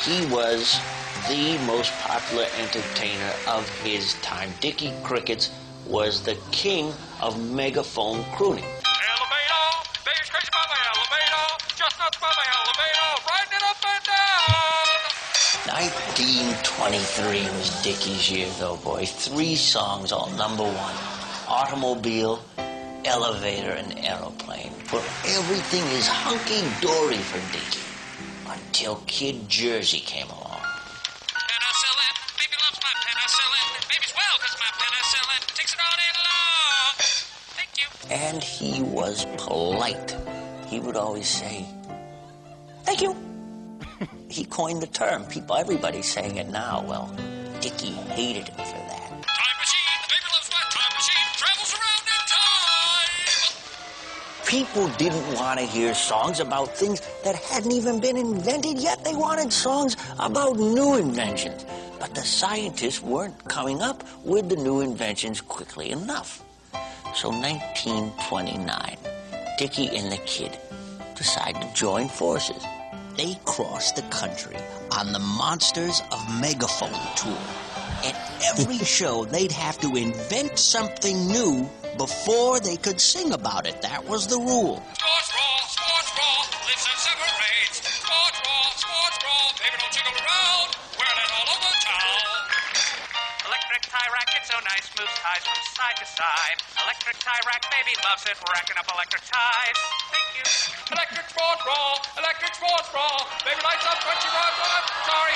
He was the most popular entertainer of his time. Dickie Crickets was the king of megaphone crooning. Elevator, baby's crazy about my elevator, just nuts about my elevator, riding it up and down. 1923 was Dickie's year, though, boys. 3 songs, all number 1. Automobile, Elevator, and Aeroplane. But everything is hunky-dory for Dickie. Until Kid Jersey came along. Penicillin, baby loves my penicillin. Baby's well because my penicillin takes it all day long. Thank you. And he was polite. He would always say, thank you. He coined the term. Everybody's saying it now. Well, Dickie hated him for that. Time machine, baby loves my time machine. Travels around in time. People didn't want to hear songs about things that hadn't even been invented yet. They wanted songs about new inventions. But the scientists weren't coming up with the new inventions quickly enough. So 1929, Dickie and the Kid decided to join forces. They crossed the country on the Monsters of Megaphone tour. At every show, they'd have to invent something new before they could sing about it. That was the rule. Sports brawl, lives and separates. Sports brawl, baby don't jiggle around. Wearing it all over town. Electric tie rack, it's so nice, moves ties from side to side. Electric tie rack, baby loves it, racking up electric ties. Thank you. Electric sports brawl, baby lights up, crunchy rods on. Sorry.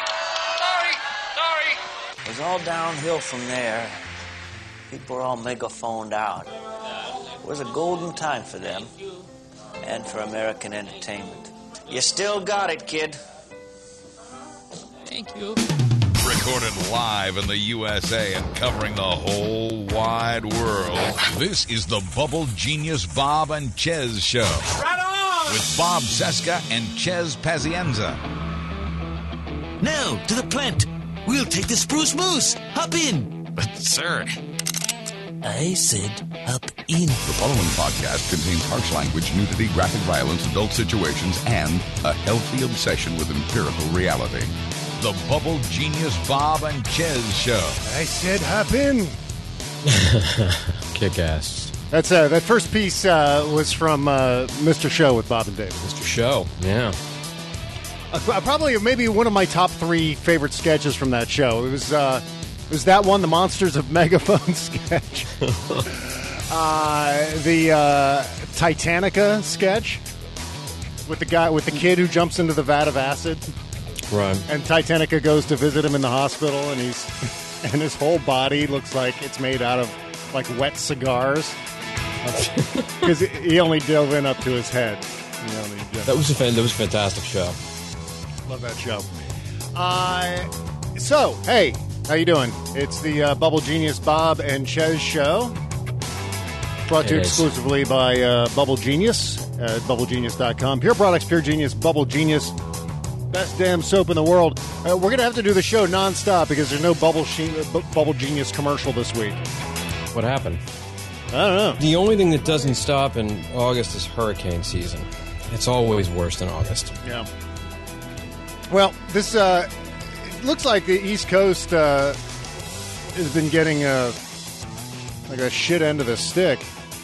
It was all downhill from there. People were all megaphoned out. It was a golden time for them and for American entertainment. You still got it, kid. Thank you. Recorded live in the USA and covering the whole wide world. This is the Bubble Genius Bob and Ches Show. Right on! With Bob Cesca and Ches Pazienza. Now, to the plant. We'll take the spruce moose. Hop in. But, sir... I said hop in. The following podcast contains harsh language, nudity, graphic violence, adult situations, and a healthy obsession with empirical reality. The Bubble Genius Bob and Ches Show. I said hop in. Kick ass. That's that first piece was from Mr. Show with Bob and Dave. Mr. Show, yeah. Probably maybe one of my top 3 favorite sketches from that show. It was that one, the Monsters of Megaphone sketch. The Titanica sketch with the kid who jumps into the vat of acid. Right. And Titanica goes to visit him in the hospital, and and his whole body looks like it's made out of like wet cigars because he only dove in up to his head. That was a fantastic show. Love that show. So, hey, how you doing? It's the Bubble Genius Bob and Ches Show. Brought to you exclusively by Bubble Genius at BubbleGenius.com. Pure products, pure genius, Bubble Genius. Best damn soap in the world. We're going to have to do the show nonstop because there's no Bubble Genius commercial this week. What happened? I don't know. The only thing that doesn't stop in August is hurricane season. It's always worse than August. Yeah. Well, this it looks like the East Coast has been getting a shit end of the stick.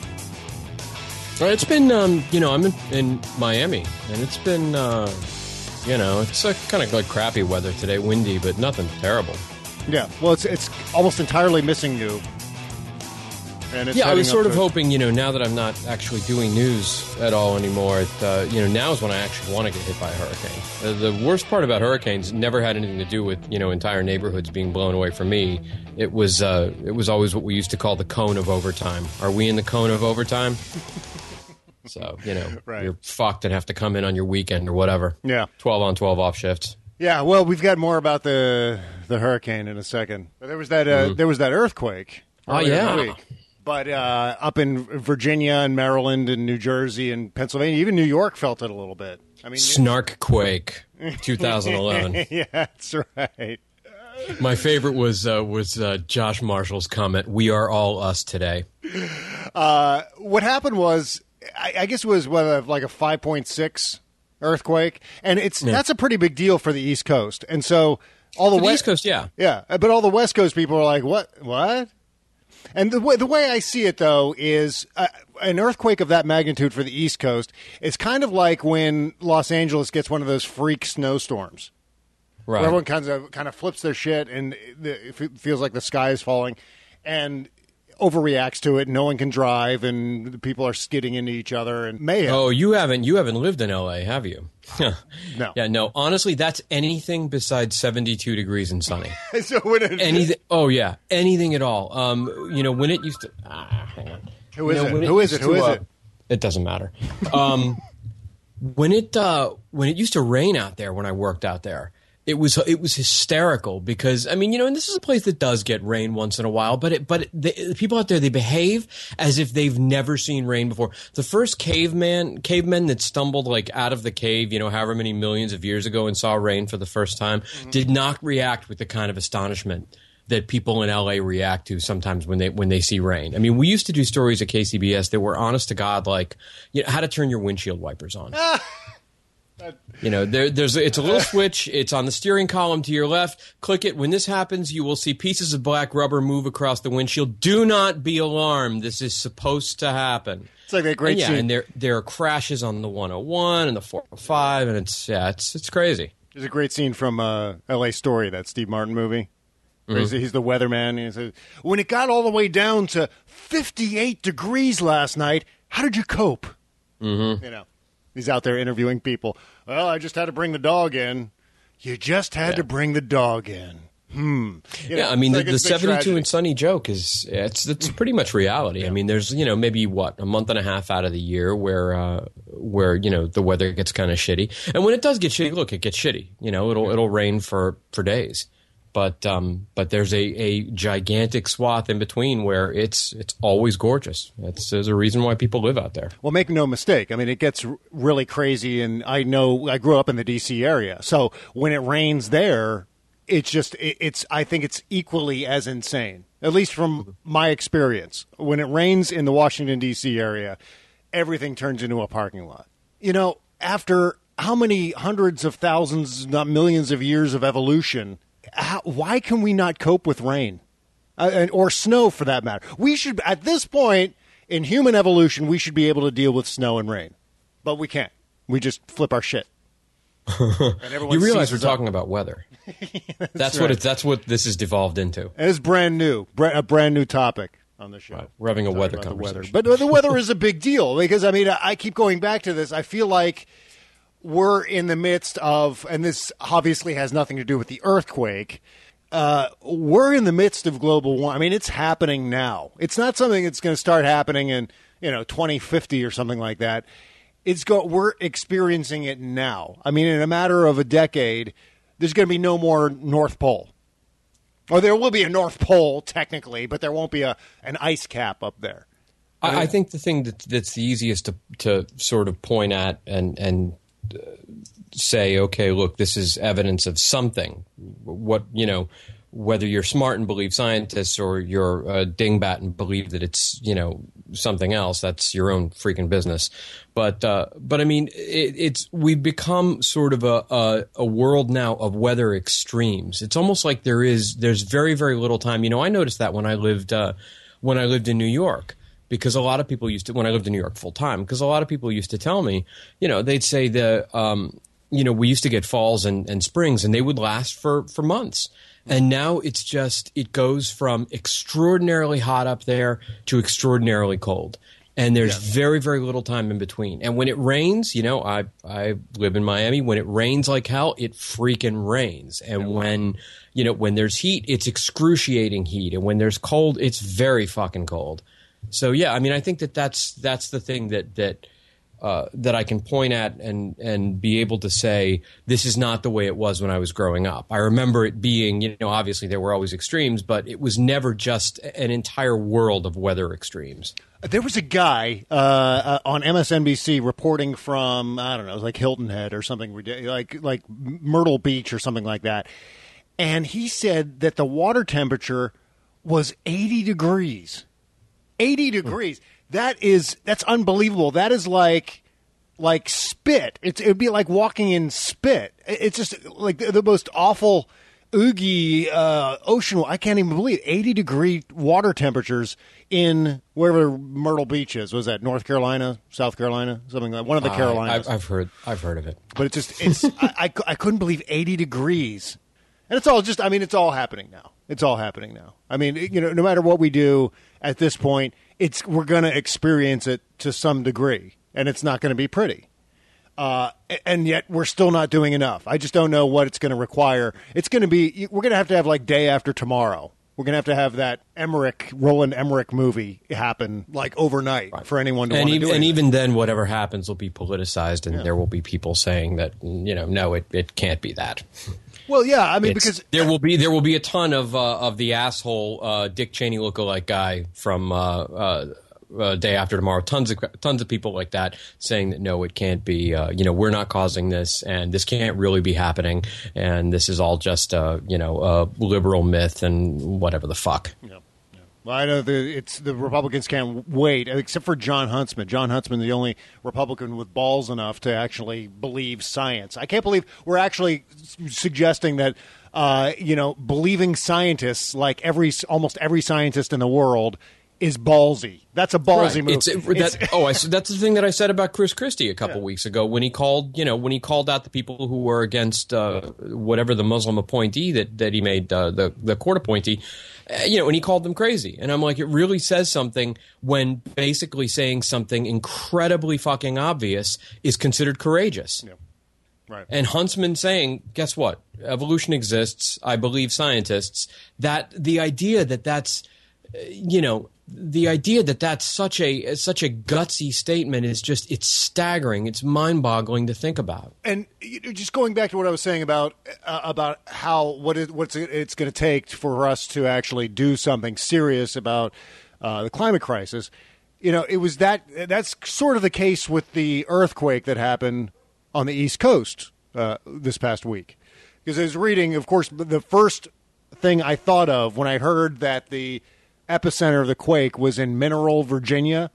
It's been, I'm in Miami, and it's been, it's kind of like crappy weather today, windy, but nothing terrible. Yeah, well, it's almost entirely missing you. And it's I was sort of hoping, now that I'm not actually doing news at all anymore, now is when I actually want to get hit by a hurricane. The worst part about hurricanes never had anything to do with, entire neighborhoods being blown away from me. It was always what we used to call the cone of overtime. Are we in the cone of overtime? So, right. You're fucked and have to come in on your weekend or whatever. Yeah. 12 on, 12 off shifts. Yeah, well, we've got more about the hurricane in a second. But there was that earthquake. Oh, yeah. Week. But up in Virginia and Maryland and New Jersey and Pennsylvania, even New York felt it a little bit. I mean, Snarkquake, 2011. Yeah, that's right. My favorite was Josh Marshall's comment, "We are all us today." What happened was, I guess it was like a 5.6 earthquake, and that's a pretty big deal for the East Coast. And so all the East Coast, yeah, but all the West Coast people are like, what? And the way I see it, though, is an earthquake of that magnitude for the East Coast is kind of like when Los Angeles gets one of those freak snowstorms. Right. Where everyone kind of flips their shit and it feels like the sky is falling and overreacts to it. No one can drive and the people are skidding into each other and mayhem. Oh, you haven't lived in L.A., have you? No. Yeah, no. Honestly, that's anything besides 72 degrees and sunny. So anything? Oh yeah, anything at all. When it used to. Hang on. Who is it? It doesn't matter. When it used to rain out there when I worked out there, it was hysterical because and this is a place that does get rain once in a while, but the people out there, they behave as if they've never seen rain before. The first cavemen that stumbled like out of the cave, however many millions of years ago and saw rain for the first time, did not react with the kind of astonishment that people in LA react to sometimes when they see rain. I mean, we used to do stories at KCBS that were honest to God, like how to turn your windshield wipers on. It's a little switch. It's on the steering column to your left. Click it. When this happens, you will see pieces of black rubber move across the windshield. Do not be alarmed. This is supposed to happen. It's like that great scene. And there are crashes on the 101 and the 405, and it's crazy. There's a great scene from L.A. Story, that Steve Martin movie. He's the weatherman. And he says, when it got all the way down to 58 degrees last night, how did you cope? Mm-hmm. He's out there interviewing people. Well, I just had to bring the dog in. You just had to bring the dog in. The 72 and sunny joke it's pretty much reality. Yeah. I mean, there's maybe a month and a half out of the year where the weather gets kind of shitty, and when it does get shitty, look, it gets shitty. It'll rain for days. But there's a gigantic swath in between where it's always gorgeous. There's a reason why people live out there. Well, make no mistake. I mean, it gets really crazy, and I know I grew up in the D.C. area, so when it rains there, I think it's equally as insane, at least from my experience. When it rains in the Washington, D.C. area, everything turns into a parking lot. After how many hundreds of thousands, not millions of years of evolution, why can we not cope with rain or snow for that matter? We should, at this point in human evolution, we should be able to deal with snow and rain, but we can't. We just flip our shit. You realize we're talking about weather. That's right. That's what this has devolved into. And it's brand new, a brand new topic on the show. Right. We're having a weather conversation. But the weather is a big deal because I keep going back to this. I feel like we're in the midst of, and this obviously has nothing to do with the earthquake, we're in the midst of global warming. I mean, it's happening now. It's not something that's going to start happening in 2050 or something like that. We're experiencing it now. I mean, in a matter of a decade, there's going to be no more North Pole. Or there will be a North Pole, technically, but there won't be an ice cap up there. I think the thing that's the easiest to sort of point at and say, okay, look, this is evidence of something. Whether you're smart and believe scientists or you're a dingbat and believe that it's, something else, that's your own freaking business. But I mean, we've become sort of a world now of weather extremes. It's almost like there's very, very little time. I noticed that when I lived in New York. Because a lot of people when I lived in New York full time, because a lot of people used to tell me, they'd say we used to get falls and springs and they would last for months. And now it goes from extraordinarily hot up there to extraordinarily cold. And there's very, very little time in between. And when it rains, I live in Miami. When it rains like hell, it freaking rains. And when there's heat, it's excruciating heat. And when there's cold, it's very fucking cold. So yeah, I mean, I think that's the thing that I can point at and be able to say this is not the way it was when I was growing up. I remember it being, obviously there were always extremes, but it was never just an entire world of weather extremes. There was a guy on MSNBC reporting from, I don't know, it was like Hilton Head or something, like Myrtle Beach or something like that, and he said that the water temperature was 80 degrees. 80 degrees. That's unbelievable. That is like like spit. It would be like walking in spit. It's just like the most awful, oogie ocean. I can't even believe 80-degree water temperatures in wherever Myrtle Beach is. Was that North Carolina, South Carolina, something like one of the Carolinas? I've heard of it. But it's I couldn't believe 80 degrees. And it's all just, I mean, it's all happening now. It's all happening now. I mean, you know, no matter what we do at this point, we're going to experience it to some degree, and it's not going to be pretty. And yet we're still not doing enough. I just don't know what it's going to require. It's going to be, we're going to have like day after tomorrow. We're going to have that Roland Emmerich movie happen like overnight for anyone to want to do it. And even then, whatever happens will be politicized, and there will be people saying that, you know, no, it can't be that. Well, yeah, I mean, because there will be a ton of the asshole Dick Cheney lookalike guy from Day After Tomorrow. Tons of people like that saying that no, it can't be. You know, we're not causing this, and this can't really be happening, and this is all just a liberal myth and whatever the fuck. Yeah. Well, I know the Republicans can't wait, except for John Huntsman. John Huntsman, the only Republican with balls enough to actually believe science. I can't believe we're actually suggesting that, believing scientists, like almost every scientist in the world, is ballsy. That's a ballsy move. That's the thing that I said about Chris Christie a couple weeks ago when he called out the people who were against whatever the Muslim appointee that he made the court appointee, and he called them crazy. And I'm like, it really says something when basically saying something incredibly fucking obvious is considered courageous. Yeah. Right. And Huntsman saying, guess what? Evolution exists. I believe scientists. That the idea that that's such a gutsy statement is just, it's staggering. It's mind-boggling to think about. And just going back to what I was saying about how what's it's going to take for us to actually do something serious about the climate crisis. You know, that's sort of the case with the earthquake that happened on the East Coast this past week. Because I was reading, of course, the first thing I thought of when I heard that the epicenter of the quake was in Mineral, Virginia.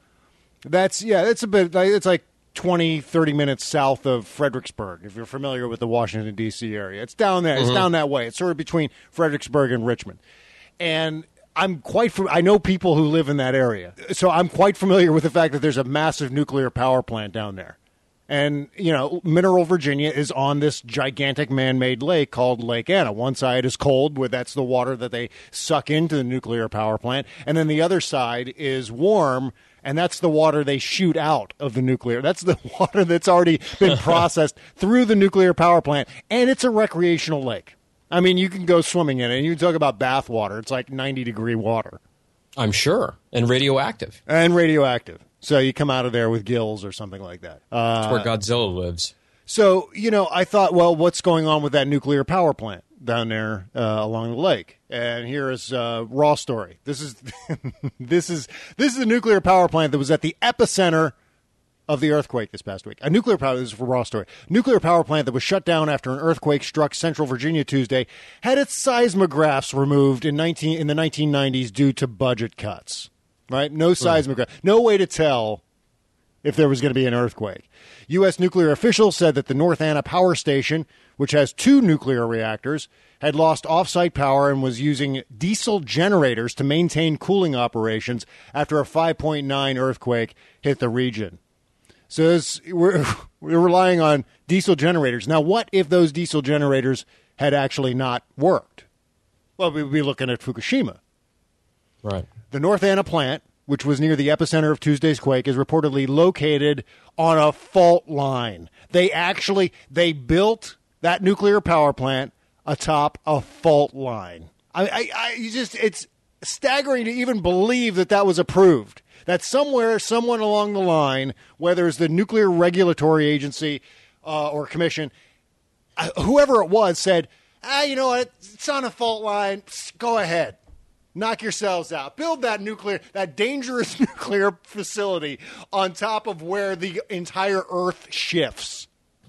It's like 20, 30 minutes south of Fredericksburg, if you're familiar with the Washington, D.C. area. It's down there. Mm-hmm. It's down that way. It's sort of between Fredericksburg and Richmond. And I know people who live in that area. So I'm quite familiar with the fact that there's a massive nuclear power plant down there. And, Mineral, Virginia is on this gigantic man-made lake called Lake Anna. One side is cold, where that's the water that they suck into the nuclear power plant. And then the other side is warm, and that's the water they shoot out of the nuclear. That's the water that's already been processed through the nuclear power plant. And it's a recreational lake. I mean, you can go swimming in it, and you talk about bath water. It's like 90-degree water. I'm sure. And radioactive. So you come out of there with gills or something like that. That's where Godzilla lives. So, I thought, well, what's going on with that nuclear power plant down there along the lake? And here is a raw story. This is the nuclear power plant that was at the epicenter of the earthquake this past week. This is a raw story. Nuclear power plant that was shut down after an earthquake struck central Virginia Tuesday had its seismographs removed in the 1990s due to budget cuts. Right? No seismograph. No way to tell if there was going to be an earthquake. U.S. nuclear officials said that the North Anna Power Station, which has 2 nuclear reactors, had lost off-site power and was using diesel generators to maintain cooling operations after a 5.9 earthquake hit the region. So we're relying on diesel generators. Now, what if those diesel generators had actually not worked? Well, we'd be looking at Fukushima. Right. The North Anna plant, which was near the epicenter of Tuesday's quake, is reportedly located on a fault line. They built that nuclear power plant atop a fault line. It's staggering to even believe that was approved. That someone along the line, whether it's the Nuclear Regulatory Agency or Commission, whoever it was, said, you know what, it's on a fault line, go ahead. Knock yourselves out. Build that dangerous nuclear facility on top of where the entire Earth shifts.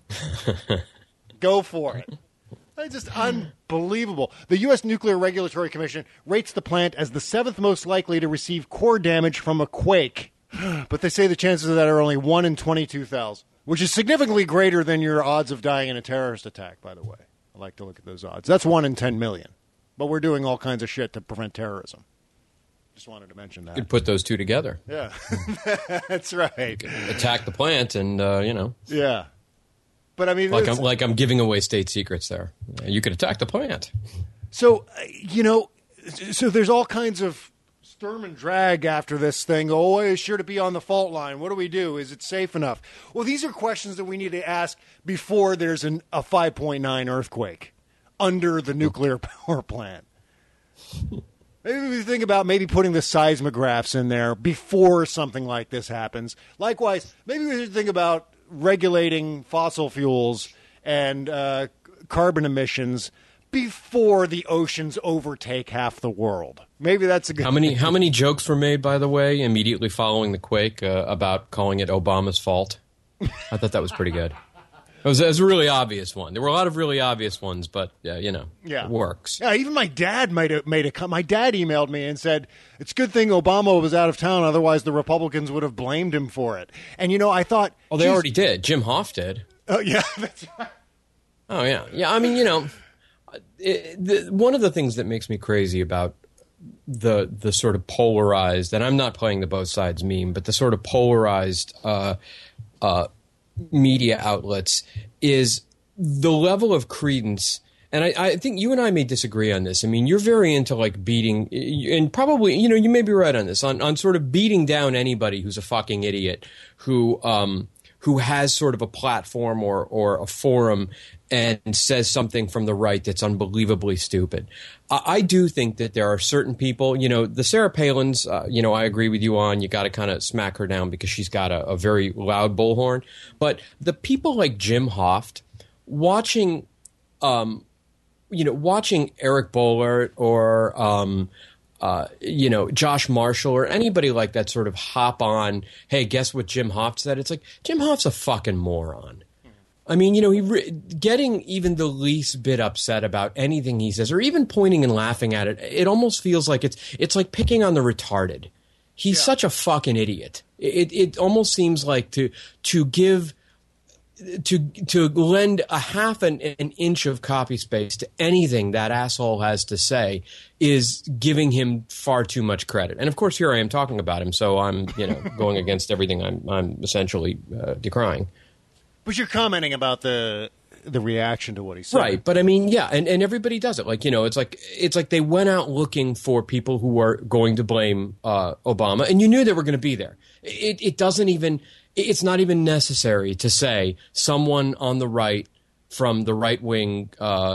Go for it. It's just unbelievable. The U.S. Nuclear Regulatory Commission rates the plant as the 7th most likely to receive core damage from a quake. But they say the chances of that are only 1 in 22,000. which is significantly greater than your odds of dying in a terrorist attack, by the way. I like to look at those odds. That's 1 in 10 million. But we're doing all kinds of shit to prevent terrorism. Just wanted to mention that. You could put those two together. Yeah, that's right. Attack the plant and, Yeah. But I mean, like I'm giving away state secrets there. You could attack the plant. So, so there's all kinds of sturm and drag after this thing. Oh, it's sure to be on the fault line. What do we do? Is it safe enough? Well, these are questions that we need to ask before there's a 5.9 earthquake under the nuclear power plant. Maybe we think about putting the seismographs in there before something like this happens. Likewise, maybe we should think about regulating fossil fuels and carbon emissions before the oceans overtake half the world. Maybe that's a good thing. How many jokes were made, by the way, immediately following the quake about calling it Obama's fault? I thought that was pretty good. It was a really obvious one. There were a lot of really obvious ones, but it works. Yeah, even my dad made a. My dad emailed me and said it's a good thing Obama was out of town, otherwise the Republicans would have blamed him for it. And I thought, oh, they already did. Jim Hoft did. Oh yeah, that's right. Oh yeah, yeah. I mean, one of the things that makes me crazy about the sort of polarized, and I'm not playing the both sides meme, but the sort of polarized media outlets is the level of credence. And I think you and I may disagree on this. I mean, you're very into like beating, and probably, you may be right on this, on sort of beating down anybody who's a fucking idiot who has sort of a platform or a forum and says something from the right that's unbelievably stupid. I do think that there are certain people, the Sarah Palins, I agree with you on, you got to kind of smack her down because she's got a very loud bullhorn. But the people like Jim Hoft, watching Eric Boehlert or, Josh Marshall or anybody like that sort of hop on, hey, guess what Jim Hoft said? It's like, Jim Hoft's a fucking moron. I mean, getting even the least bit upset about anything he says or even pointing and laughing at it, it almost feels like it's like picking on the retarded. He's such a fucking idiot. It almost seems like to lend a half an inch of copy space to anything that asshole has to say is giving him far too much credit. And of course, here I am talking about him, so I'm going against everything I'm essentially decrying. But you're commenting about the reaction to what he said, right? But I mean, yeah, and everybody does it. Like it's like they went out looking for people who were going to blame Obama, and you knew they were going to be there. It doesn't even. It's not even necessary to say someone on the right from the right wing,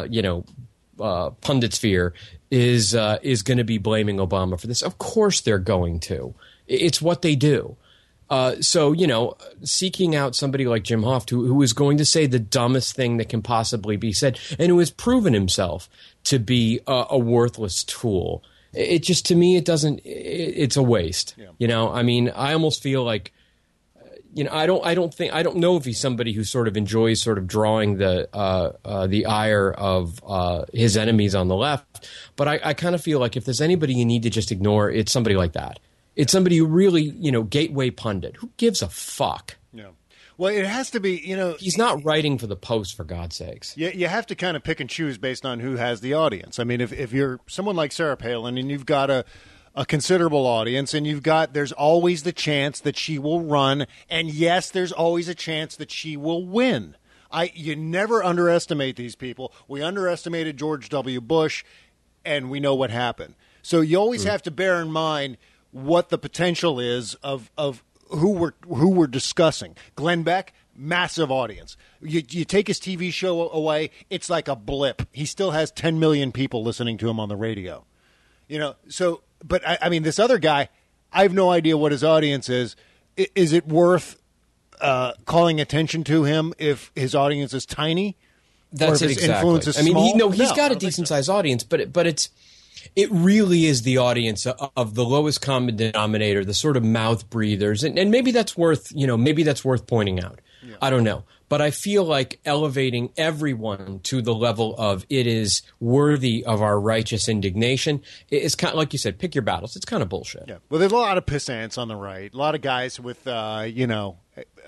pundit sphere is going to be blaming Obama for this. Of course, they're going to. It's what they do. So, seeking out somebody like Jim Hoft, who is going to say the dumbest thing that can possibly be said, and who has proven himself to be a worthless tool. It just, to me, it's a waste. Yeah. I mean, I almost feel like, I don't know if he's somebody who sort of enjoys sort of drawing the ire of his enemies on the left. But I kind of feel like if there's anybody you need to just ignore, it's somebody like that. It's somebody who really, gateway pundit. Who gives a fuck? Yeah. Well, it has to be, He's not writing for the Post, for God's sakes. You have to kind of pick and choose based on who has the audience. I mean, if you're someone like Sarah Palin and you've got a considerable audience and there's always the chance that she will run. And yes, there's always a chance that she will win. You never underestimate these people. We underestimated George W. Bush, and we know what happened. So you always have to bear in mind what the potential is of who we're discussing. Glenn Beck, massive audience. You take his TV show away, it's like a blip. He still has 10 million people listening to him on the radio. So, but I mean, this other guy, I have no idea what his audience is. Is it worth calling attention to him if his audience is tiny? That's or if it his exactly. influence is I mean, small? he's got a decent sized audience, but it really is the audience of the lowest common denominator, the sort of mouth breathers, and maybe that's worth pointing out. Yeah. I don't know, but I feel like elevating everyone to the level of it is worthy of our righteous indignation is kind of, like you said, pick your battles. It's kind of bullshit. Yeah. Well, there's a lot of pissants on the right, a lot of guys with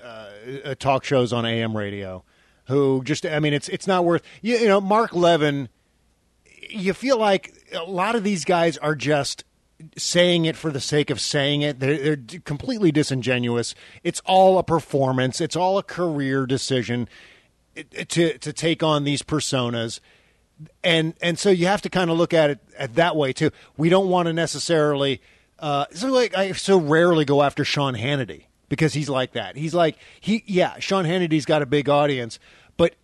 talk shows on AM radio who just, I mean, it's not worth, you know, Mark Levin, you feel like a lot of these guys are just saying it for the sake of saying it. They're completely disingenuous. It's all a performance. It's all a career decision to take on these personas. And so you have to kind of look at it that way, too. We don't want to necessarily I so rarely go after Sean Hannity because he's like that. He's like, Sean Hannity's got a big audience, but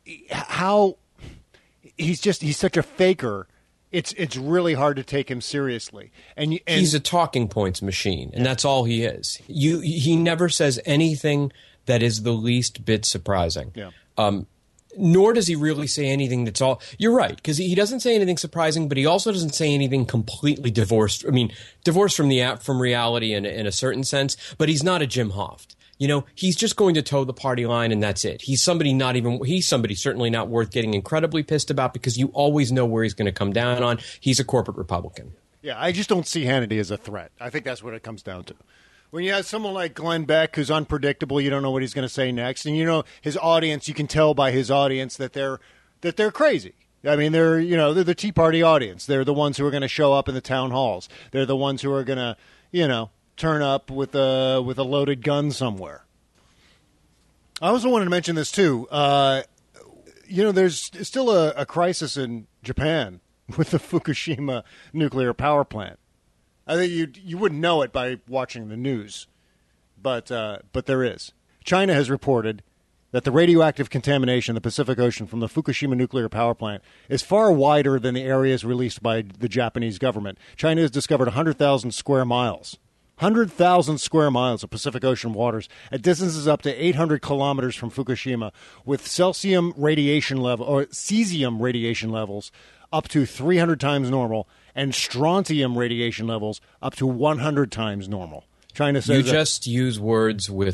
he's such a faker. It's really hard to take him seriously. And he's a talking points machine, and that's all he is. He never says anything that is the least bit surprising. Yeah. Nor does he really say anything that's all. You're right, because he doesn't say anything surprising, but he also doesn't say anything completely divorced. I mean, divorced from reality in a certain sense. But he's not a Jim Hoft. You know, he's just going to toe the party line, and that's it. He's somebody certainly not worth getting incredibly pissed about because you always know where he's going to come down on. He's a corporate Republican. Yeah, I just don't see Hannity as a threat. I think that's what it comes down to. When you have someone like Glenn Beck who's unpredictable, you don't know what he's going to say next, and you know his audience, you can tell by his audience that they're crazy. I mean, they're the Tea Party audience. They're the ones who are going to show up in the town halls. They're the ones who are going to, turn up with a loaded gun somewhere. I also wanted to mention this too. There's still a crisis in Japan with the Fukushima nuclear power plant. I think you wouldn't know it by watching the news, but there is. China has reported that the radioactive contamination in the Pacific Ocean from the Fukushima nuclear power plant is far wider than the areas released by the Japanese government. China has discovered 100,000 square miles. 100,000 square miles of Pacific Ocean waters at distances up to 800 kilometers from Fukushima, with cesium radiation levels up to 300 times normal and strontium radiation levels up to 100 times normal. China says you just use words with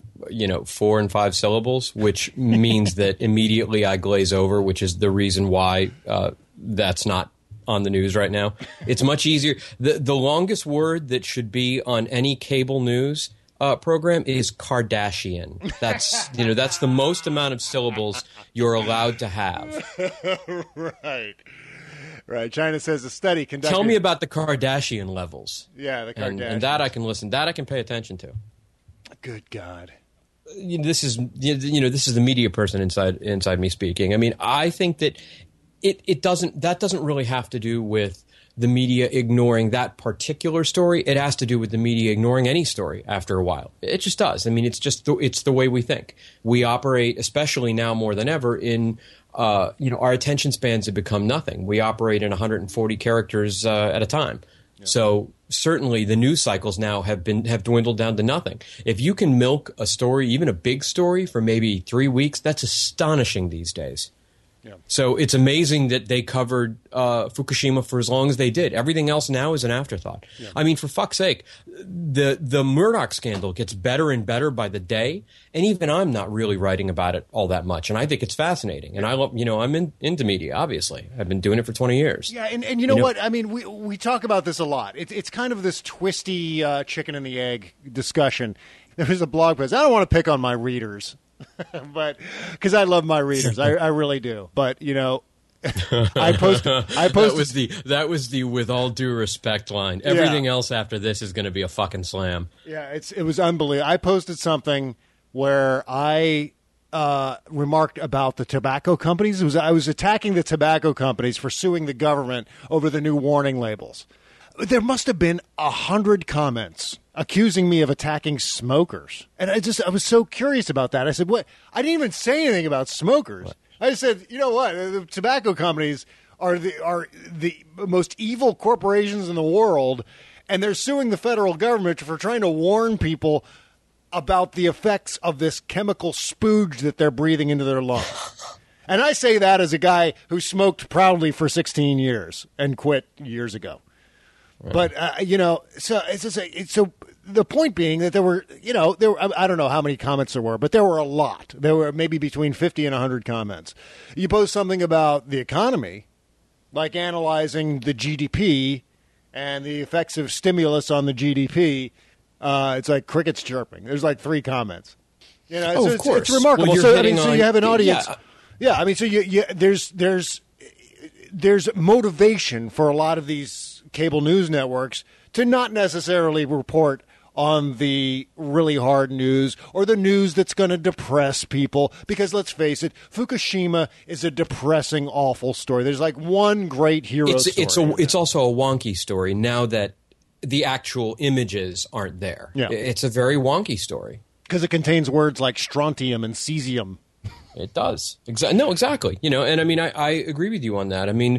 4 and 5 syllables, which means that immediately I glaze over, which is the reason why that's not on the news right now. It's much easier. The longest word that should be on any cable news program is Kardashian. That's that's the most amount of syllables you're allowed to have. Right. China says a study conducted. Tell me about the Kardashian levels. Yeah, the Kardashian. And that I can listen. That I can pay attention to. Good God. This is the media person inside me speaking. I mean, I think that it doesn't really have to do with the media ignoring that particular story. It has to do with the media ignoring any story after a while. It just does. I mean, it's the way we think. We operate, especially now more than ever, in our attention spans have become nothing. We operate in 140 characters at a time. Yep. So certainly the news cycles now have dwindled down to nothing. If you can milk a story, even a big story, for maybe 3 weeks, that's astonishing these days. Yeah. So it's amazing that they covered Fukushima for as long as they did. Everything else now is an afterthought. Yeah. I mean, for fuck's sake, the Murdoch scandal gets better and better by the day, and even I'm not really writing about it all that much. And I think it's fascinating. And I love, I'm into media. Obviously, I've been doing it for 20 years. Yeah, and you know what? I mean, we talk about this a lot. It's kind of this twisty chicken and the egg discussion. There was a blog post. I don't want to pick on my readers. But because I love my readers, I really do. But I posted. That was the with all due respect line. Everything else after this is going to be a fucking slam. Yeah, it was unbelievable. I posted something where I remarked about the tobacco companies. I was attacking the tobacco companies for suing the government over the new warning labels. There must have been 100 comments accusing me of attacking smokers. And I was so curious about that. I said, what? I didn't even say anything about smokers. What? I said, you know what? The tobacco companies are the most evil corporations in the world, and they're suing the federal government for trying to warn people about the effects of this chemical spooge that they're breathing into their lungs. And I say that as a guy who smoked proudly for 16 years and quit years ago. Right. But, so it's just so the point being that there were I don't know how many comments there were, but there were a lot. There were maybe between 50 and 100 comments. You post something about the economy, like analyzing the GDP and the effects of stimulus on the GDP. It's like crickets chirping. There's like 3 comments. You know, of course. It's remarkable. Well, so you have an audience. Yeah. I mean, so there's motivation for a lot of these cable news networks to not necessarily report on the really hard news or the news that's going to depress people. Because let's face it, Fukushima is a depressing, awful story. There's like one great hero story. It's also a wonky story now that the actual images aren't there. Yeah. It's a very wonky story. Because it contains words like strontium and cesium. It does. No, exactly. You know, and I mean, I agree with you on that. I mean,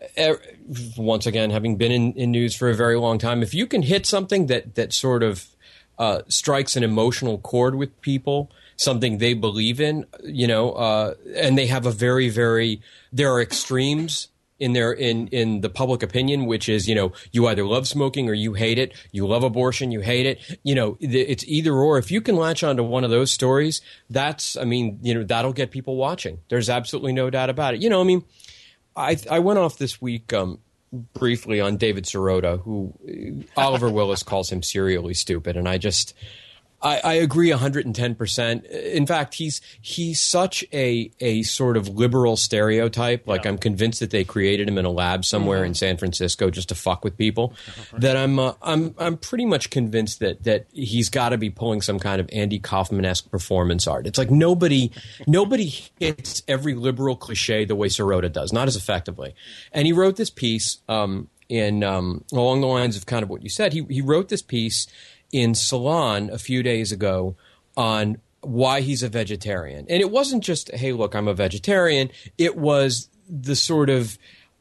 once again, having been in news for a very long time, if you can hit something that sort of strikes an emotional chord with people, something they believe in, you know, and they have a very, very, there are extremes in the public opinion, which is, you know, you either love smoking or you hate it. You love abortion, you hate it. You know, it's either or. If you can latch onto one of those stories, that'll get people watching. There's absolutely no doubt about it. You know, I mean, I went off this week briefly on David Sirota, who Oliver Willis calls him serially stupid, and I agree 110%. In fact, he's such a sort of liberal stereotype. Like, I'm convinced that they created him in a lab somewhere in San Francisco just to fuck with people. That I'm pretty much convinced that he's got to be pulling some kind of Andy Kaufman-esque performance art. It's like nobody hits every liberal cliche the way Sirota does, not as effectively. And he wrote this piece along the lines of kind of what you said. He wrote this piece in Salon a few days ago on why he's a vegetarian. And it wasn't just, hey, look, I'm a vegetarian. It was the sort of,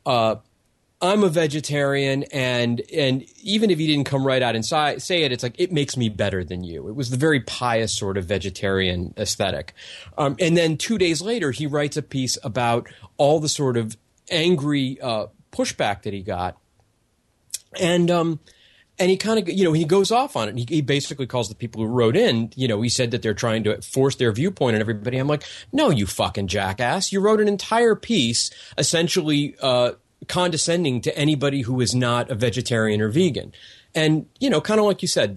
I'm a vegetarian, and even if he didn't come right out and say it, it's like, it makes me better than you. It was the very pious sort of vegetarian aesthetic. And then 2 days later, he writes a piece about all the sort of angry pushback that he got. And he kind of, you know, he goes off on it. He basically calls the people who wrote in, you know, he said that they're trying to force their viewpoint on everybody. I'm like, no, you fucking jackass. You wrote an entire piece essentially condescending to anybody who is not a vegetarian or vegan. And, you know, kind of like you said,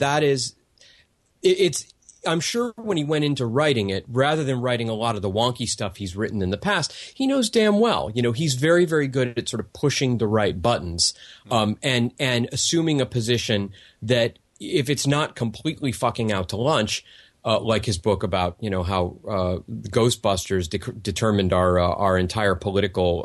it's I'm sure when he went into writing it, rather than writing a lot of the wonky stuff he's written in the past, he knows damn well, you know, he's very, very good at sort of pushing the right buttons, and assuming a position that if it's not completely fucking out to lunch, like his book about, you know, how Ghostbusters determined our entire political.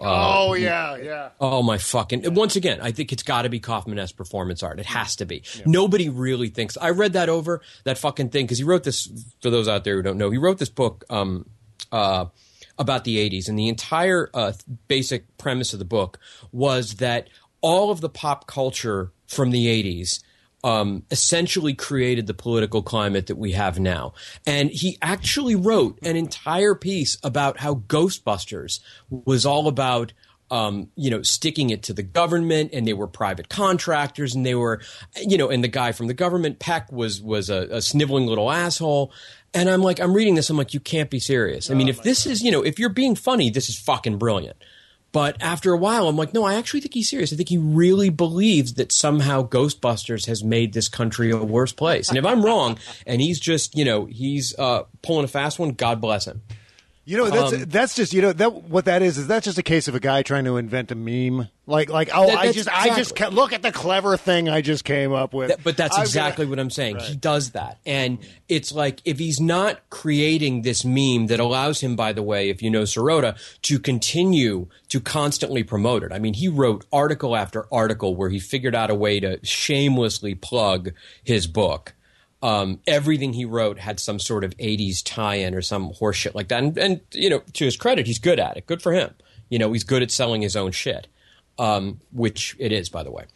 Oh my fucking! Once again, I think it's got to be Kaufman-esque performance art. It has to be. Yeah. Nobody really thinks. I read that fucking thing because he wrote this. For those out there who don't know, he wrote this book about the '80s, and the entire basic premise of the book was that all of the pop culture from the '80s. Essentially created the political climate that we have now. And he actually wrote an entire piece about how Ghostbusters was all about, you know, sticking it to the government, and they were private contractors, and they were, you know, and the guy from the government, Peck, was a sniveling little asshole. And I'm like, I'm reading this, I'm like, you can't be serious. I mean, if this is, you know, if you're being funny, this is fucking brilliant. But after a while, I'm like, no, I actually think he's serious. I think he really believes that somehow Ghostbusters has made this country a worse place. And if I'm wrong, and he's just, you know, he's pulling a fast one, God bless him. You know, that's just, you know, what that is that's just a case of a guy trying to invent a meme. I just look at the clever thing I just came up with. But that's exactly what I'm saying. Right. He does that. And it's like, if he's not creating this meme that allows him, by the way, if you know Sirota, to continue to constantly promote it. I mean, he wrote article after article where he figured out a way to shamelessly plug his book. Everything he wrote had some sort of 80s tie-in or some horse shit like that. And, you know, to his credit, he's good at it. Good for him. You know, he's good at selling his own shit, which it is, by the way.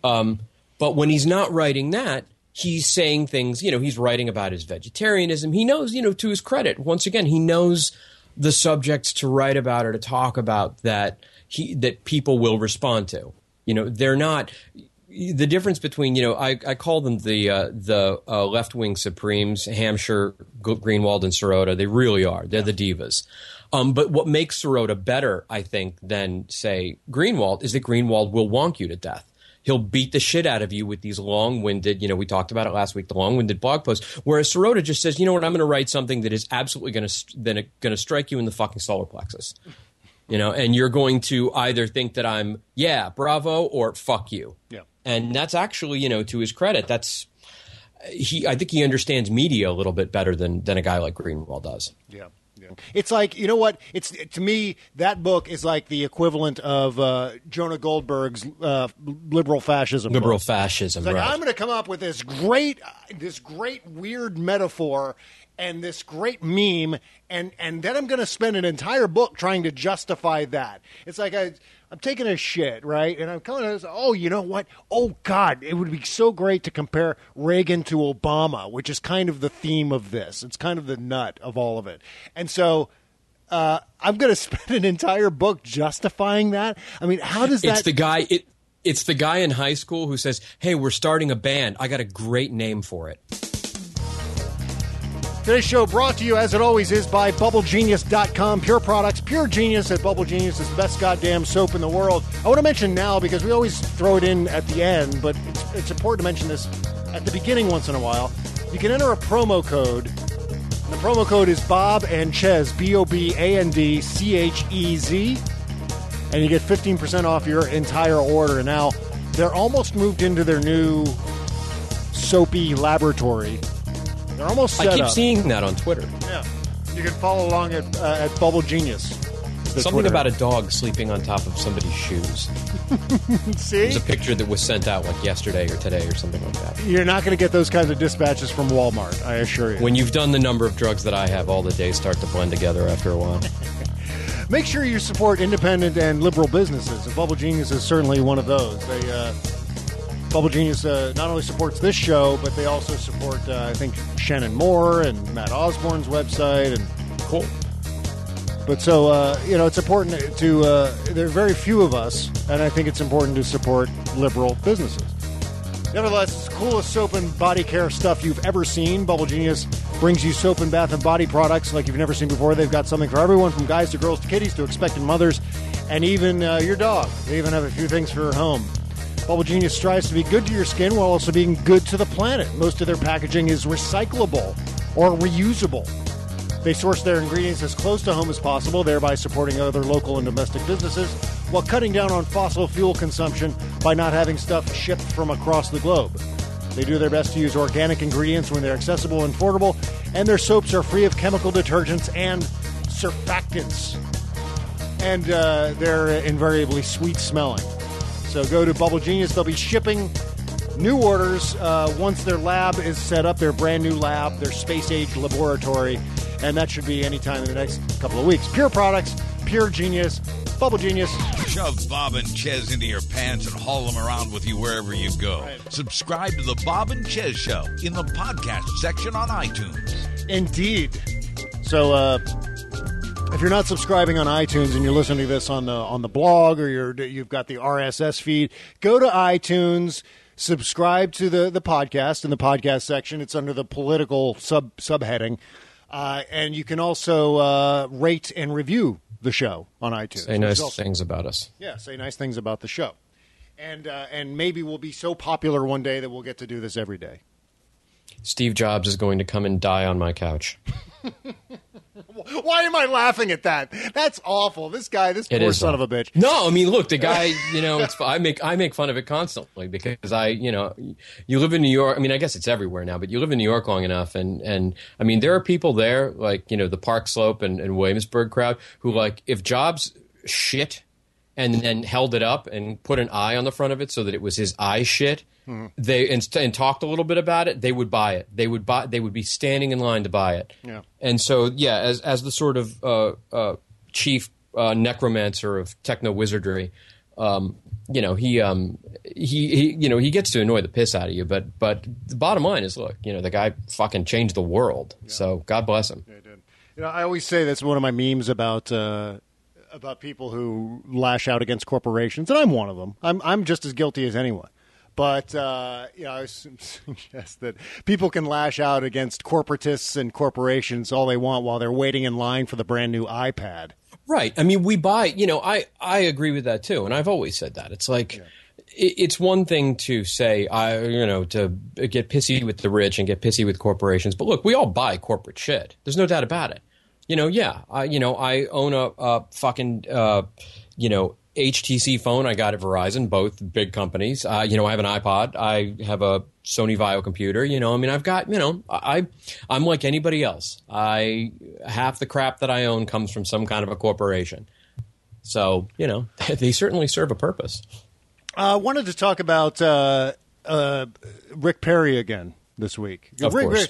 But when he's not writing that, he's saying things, you know, he's writing about his vegetarianism. He knows, you know, to his credit, once again, he knows the subjects to write about or to talk about that people will respond to. You know, they're not... The difference between, you know, I call them the left-wing supremes, Hampshire, Greenwald, and Sirota. They really are. They're the divas. But what makes Sirota better, I think, than, say, Greenwald is that Greenwald will wonk you to death. He'll beat the shit out of you with these long-winded, we talked about it last week, the long-winded blog posts, whereas Sirota just says, you know what, I'm going to write something that is absolutely going to strike you in the fucking solar plexus. And you're going to either think that I'm, yeah, bravo, or fuck you. Yeah. And that's actually, to his credit, I think he understands media a little bit better than a guy like Greenwald does. Yeah. It's like, you know what? To me, that book is like the equivalent of Jonah Goldberg's liberal fascism. Liberal book. fascism, It's like, right. I'm going to come up with this great weird metaphor and this great meme, and then I'm going to spend an entire book trying to justify that. It's like I'm taking a shit, right? And I'm kind of, oh, you know what? Oh, God, it would be so great to compare Reagan to Obama, which is kind of the theme of this. It's kind of the nut of all of it. And so I'm going to spend an entire book justifying that. I mean, how does that... It's the guy in high school who says, hey, we're starting a band. I got a great name for it. Today's show brought to you, as it always is, by BubbleGenius.com. Pure products, pure genius at Bubble Genius is the best goddamn soap in the world. I want to mention now, because we always throw it in at the end, but it's important to mention this at the beginning once in a while. You can enter a promo code. The promo code is Bob and Chez, BOBANDCHEZ, and you get 15% off your entire order. Now, they're almost moved into their new soapy laboratory. They're almost set up. I keep seeing that on Twitter. Yeah. You can follow along at Bubble Genius. Something Twitter. about a dog sleeping on top of somebody's shoes. See? There's a picture that was sent out like yesterday or today or something like that. You're not going to get those kinds of dispatches from Walmart, I assure you. When you've done the number of drugs that I have, all the days start to blend together after a while. Make sure you support independent and liberal businesses. And Bubble Genius is certainly one of those. Bubble Genius not only supports this show, but they also support, I think, Shannon Moore and Matt Osborne's website. And cool. But so, it's important to, there are very few of us, and I think it's important to support liberal businesses. Nevertheless, it's the coolest soap and body care stuff you've ever seen. Bubble Genius brings you soap and bath and body products like you've never seen before. They've got something for everyone, from guys to girls to kiddies to expectant mothers, and even your dog. They even have a few things for your home. Bubble Genius strives to be good to your skin while also being good to the planet. Most of their packaging is recyclable or reusable. They source their ingredients as close to home as possible, thereby supporting other local and domestic businesses, while cutting down on fossil fuel consumption by not having stuff shipped from across the globe. They do their best to use organic ingredients when they're accessible and affordable, and their soaps are free of chemical detergents and surfactants. And they're invariably sweet-smelling. So go to Bubble Genius. They'll be shipping new orders once their lab is set up, their brand new lab, their space-age laboratory, and that should be anytime in the next couple of weeks. Pure products, pure genius, Bubble Genius. Shove Bob and Chez into your pants and haul them around with you wherever you go. Right. Subscribe to the Bob and Chez Show in the podcast section on iTunes. Indeed. So if you're not subscribing on iTunes and you're listening to this on the blog, or you've got the RSS feed, go to iTunes, subscribe to the podcast in the podcast section. It's under the political subheading. And you can also rate and review the show on iTunes. Say nice things about us. Yeah, say nice things about the show. And maybe we'll be so popular one day that we'll get to do this every day. Steve Jobs is going to come and die on my couch. Why am I laughing at that? That's awful. This guy, this poor son of a bitch. No, I mean, look, the guy, I make fun of it constantly because you live in New York. I mean, I guess it's everywhere now, but you live in New York long enough. And I mean, there are people there like, the Park Slope and Williamsburg crowd who, like, if Jobs shit and then held it up and put an eye on the front of it so that it was his eye shit, and talked a little bit about it, they would buy it. They would be standing in line to buy it. Yeah. And so, yeah, as the sort of chief necromancer of techno wizardry, he gets to annoy the piss out of you. But the bottom line is, look, the guy fucking changed the world. Yeah. So God bless him. Yeah, he did. I always say that's one of my memes about people who lash out against corporations, and I'm one of them. I'm just as guilty as anyone. But, I suggest that people can lash out against corporatists and corporations all they want while they're waiting in line for the brand new iPad. Right. I mean, we buy, I agree with that too. And I've always said that. It's like, it's one thing to say, to get pissy with the rich and get pissy with corporations. But look, we all buy corporate shit. There's no doubt about it. I own a fucking, HTC phone. I got at Verizon, both big companies. I have an iPod. I have a Sony Vaio computer. I've got, I'm like anybody else. Half the crap that I own comes from some kind of a corporation. So, they certainly serve a purpose. I wanted to talk about Rick Perry again this week. Of course.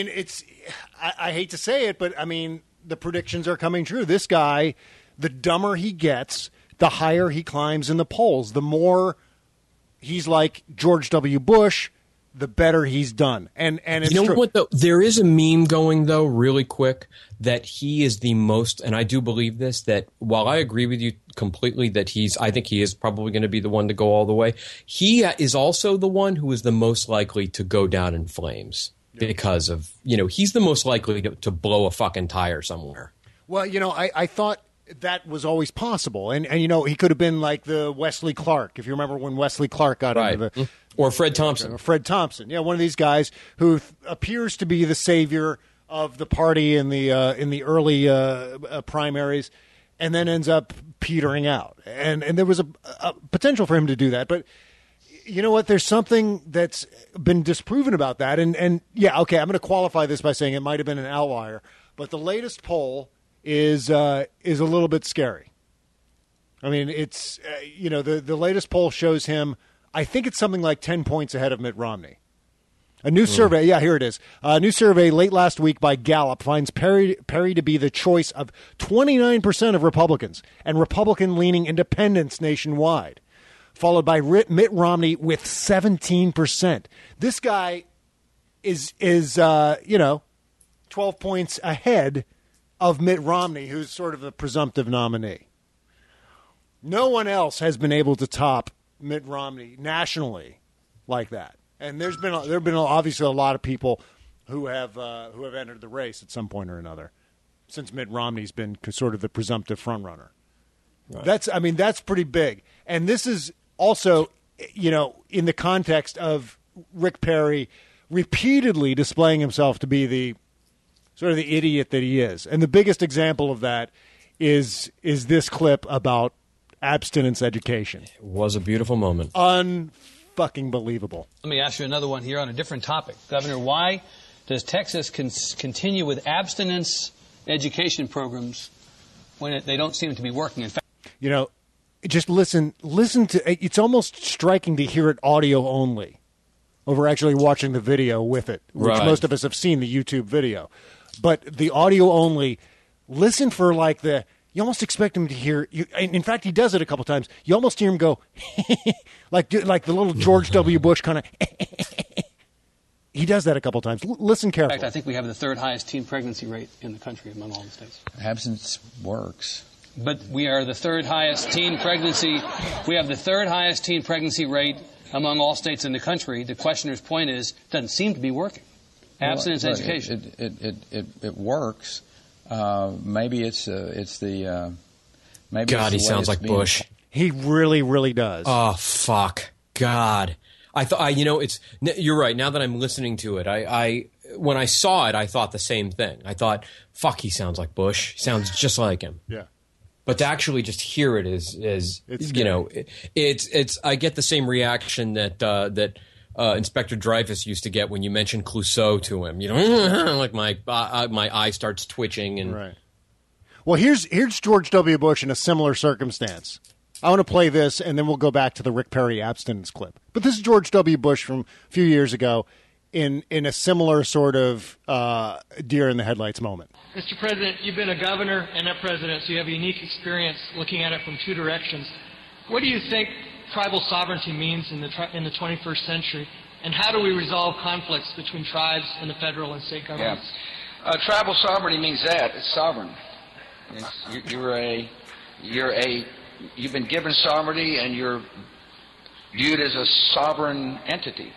I hate to say it, but the predictions are coming true. This guy, the dumber he gets, the higher he climbs in the polls. The more he's like George W. Bush, the better he's done. And it's true. What, though? There is a meme going, though, really quick, that he is the most, and I do believe this, that while I agree with you completely that I think he is probably going to be the one to go all the way, he is also the one who is the most likely to go down in flames because of, he's the most likely to blow a fucking tire somewhere. Well, I thought that was always possible. And he could have been like the Wesley Clark, if you remember when Wesley Clark got into the... Or Fred Thompson. Fred Thompson. Yeah, one of these guys who appears to be the savior of the party in the early primaries and then ends up petering out. And there was a potential for him to do that. But you know what? There's something that's been disproven about that. And yeah, okay, I'm going to qualify this by saying it might have been an outlier. But the latest poll is a little bit scary. I mean, it's, the latest poll shows him, I think it's something like 10 points ahead of Mitt Romney. A new survey, here it is. A new survey late last week by Gallup finds Perry to be the choice of 29% of Republicans and Republican-leaning independents nationwide, followed by Mitt Romney with 17%. This guy is 12 points ahead of Mitt Romney, who's sort of a presumptive nominee. No one else has been able to top Mitt Romney nationally like that. And there have been obviously a lot of people who have entered the race at some point or another since Mitt Romney's been sort of the presumptive front runner. Right. That's pretty big. And this is also, in the context of Rick Perry repeatedly displaying himself to be the sort of the idiot that he is. And the biggest example of that is this clip about abstinence education. It was a beautiful moment. Unfucking believable. Let me ask you another one here on a different topic. Governor, why does Texas continue with abstinence education programs when they don't seem to be working? In fact, just listen to, it's almost striking to hear it audio only over actually watching the video with it, which most of us have seen the YouTube video. But the audio only, listen for you almost expect him to hear. In fact, he does it a couple times. You almost hear him go, like the little George W. Bush kind of. He does that a couple times. Listen carefully. In fact, I think we have the third highest teen pregnancy rate in the country among all the states. Abstinence works. But we are the third highest teen pregnancy. We have the third highest teen pregnancy rate among all states in the country. The questioner's point is, it doesn't seem to be working. Abstinence education. It works. Maybe it's the. Maybe God, he sounds like Bush. He really, really does. Oh fuck, God! I thought you're right. Now that I'm listening to it, I when I saw it, I thought the same thing. I thought, fuck, he sounds like Bush. He sounds just like him. Yeah. But to actually just hear it is it's I get the same reaction that Inspector Dreyfus used to get when you mentioned Clouseau to him. Like my eye starts twitching. And right. Well, here's George W. Bush in a similar circumstance. I want to play this, and then we'll go back to the Rick Perry abstinence clip. But this is George W. Bush from a few years ago in a similar sort of deer in the headlights moment. Mr. President, you've been a governor and a president, so you have a unique experience looking at it from two directions. What do you think tribal sovereignty means in the 21st century, and how do we resolve conflicts between tribes and the federal and state governments? Yeah. Tribal sovereignty means that it's sovereign. You've been given sovereignty, and you're viewed as a sovereign entity.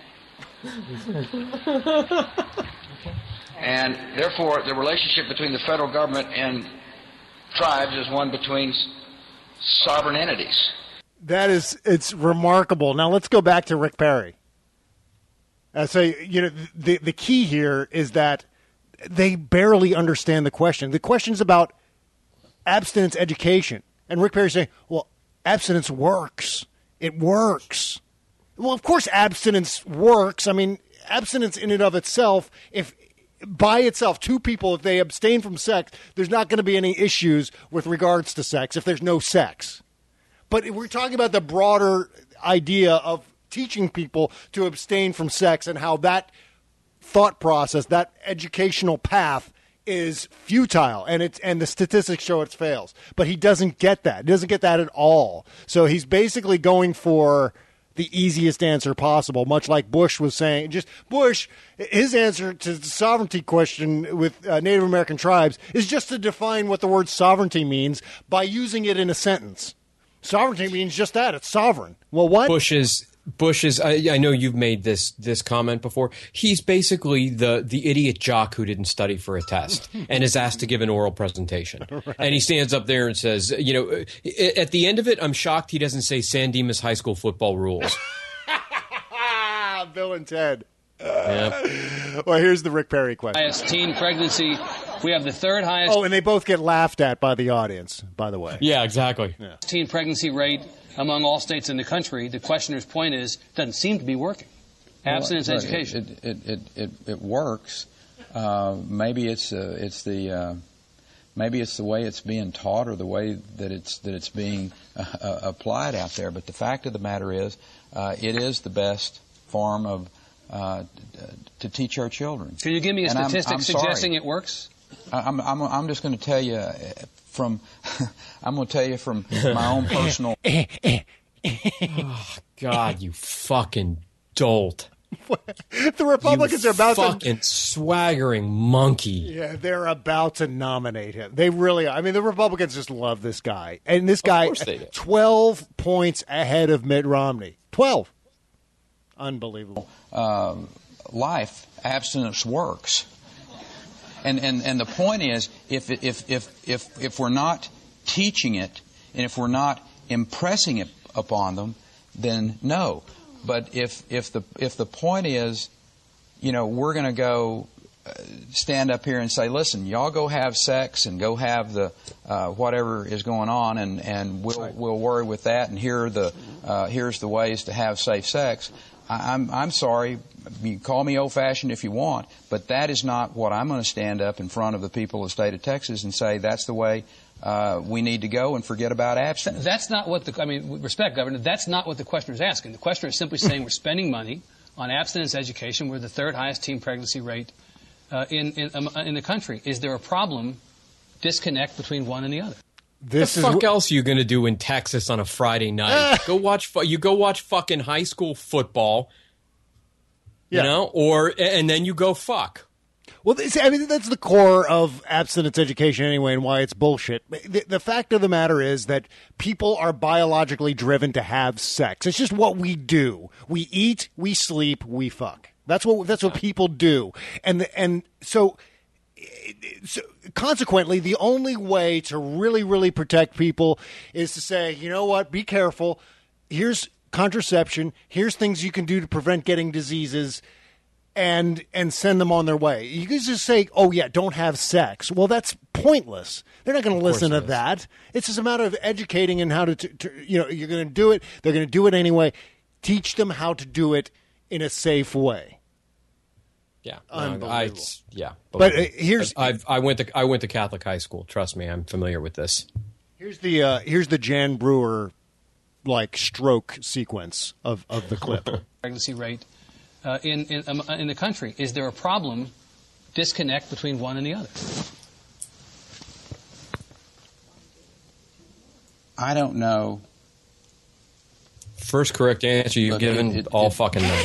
And therefore, the relationship between the federal government and tribes is one between sovereign entities. It's remarkable. Now let's go back to Rick Perry. So, the key here is that they barely understand the question. The question's about abstinence education. And Rick Perry's saying, well, abstinence works. It works. Well, of course abstinence works. I mean, abstinence in and of itself, if by itself, two people, if they abstain from sex, there's not going to be any issues with regards to sex if there's no sex. But we're talking about the broader idea of teaching people to abstain from sex and how that thought process, that educational path is futile, and the statistics show it fails. But he doesn't get that. He doesn't get that at all. So he's basically going for the easiest answer possible, much like Bush was saying. Just Bush, his answer to the sovereignty question with Native American tribes is just to define what the word sovereignty means by using it in a sentence. Sovereignty means just that. It's sovereign. Well, what? Bush is. I know you've made this comment before. He's basically the idiot jock who didn't study for a test and is asked to give an oral presentation. Right. And he stands up there and says, at the end of it, I'm shocked he doesn't say San Dimas High School football rules. Bill and Ted. Yep. Well, here's the Rick Perry question. Highest teen pregnancy. We have the third highest. Oh, and they both get laughed at by the audience, by the way. Yeah, exactly. Yeah. Teen pregnancy rate among all states in the country. The questioner's point is, doesn't seem to be working. Abstinence education. It works. Maybe it's the way it's being taught or the way that it's being applied out there. But the fact of the matter is, it is the best form of to teach our children. Can you give me a statistic suggesting it works? I'm just going to tell you from my own personal. Oh, God, you fucking dolt! The Republicans are about fucking swaggering monkey. Yeah, they're about to nominate him. They really are. I mean, the Republicans just love this guy, and this guy 12 points ahead of Mitt Romney. 12. Unbelievable. Life, abstinence works. And the point is, if we're not teaching it, and if we're not impressing it upon them, then no. But if the point is, we're going to go stand up here and say, listen, y'all go have sex and go have the whatever is going on, and we'll worry with that. And here's the ways to have safe sex. I'm sorry. You can call me old-fashioned if you want, but that is not what I'm going to stand up in front of the people of the state of Texas and say that's the way we need to go and forget about abstinence. That's not what with respect, Governor, that's not what the questioner is asking. The questioner is simply saying we're spending money on abstinence education. We're the third highest teen pregnancy rate in the country. Is there a disconnect between one and the other? The fuck else are you going to do in Texas on a Friday night? Go watch fucking high school football. Yeah. And then you go fuck. Well, that's the core of abstinence education anyway, and why it's bullshit. The fact of the matter is that people are biologically driven to have sex. It's just what we do. We eat, we sleep, we fuck. That's what people do. And so consequently, the only way to really, really protect people is to say, you know what, be careful. Here's contraception. Here's things you can do to prevent getting diseases, and send them on their way. You can just say, oh, yeah, don't have sex. Well, that's pointless. They're not going to listen to that. It's just a matter of educating and how to you're going to do it. They're going to do it anyway. Teach them how to do it in a safe way. Yeah, unbelievable. But here's I went to Catholic high school. Trust me, I'm familiar with this. Here's the Jan Brewer stroke sequence of the clip. Pregnancy rate in the country. Is there a disconnect between one and the other? I don't know. First correct answer you've given all fucking night.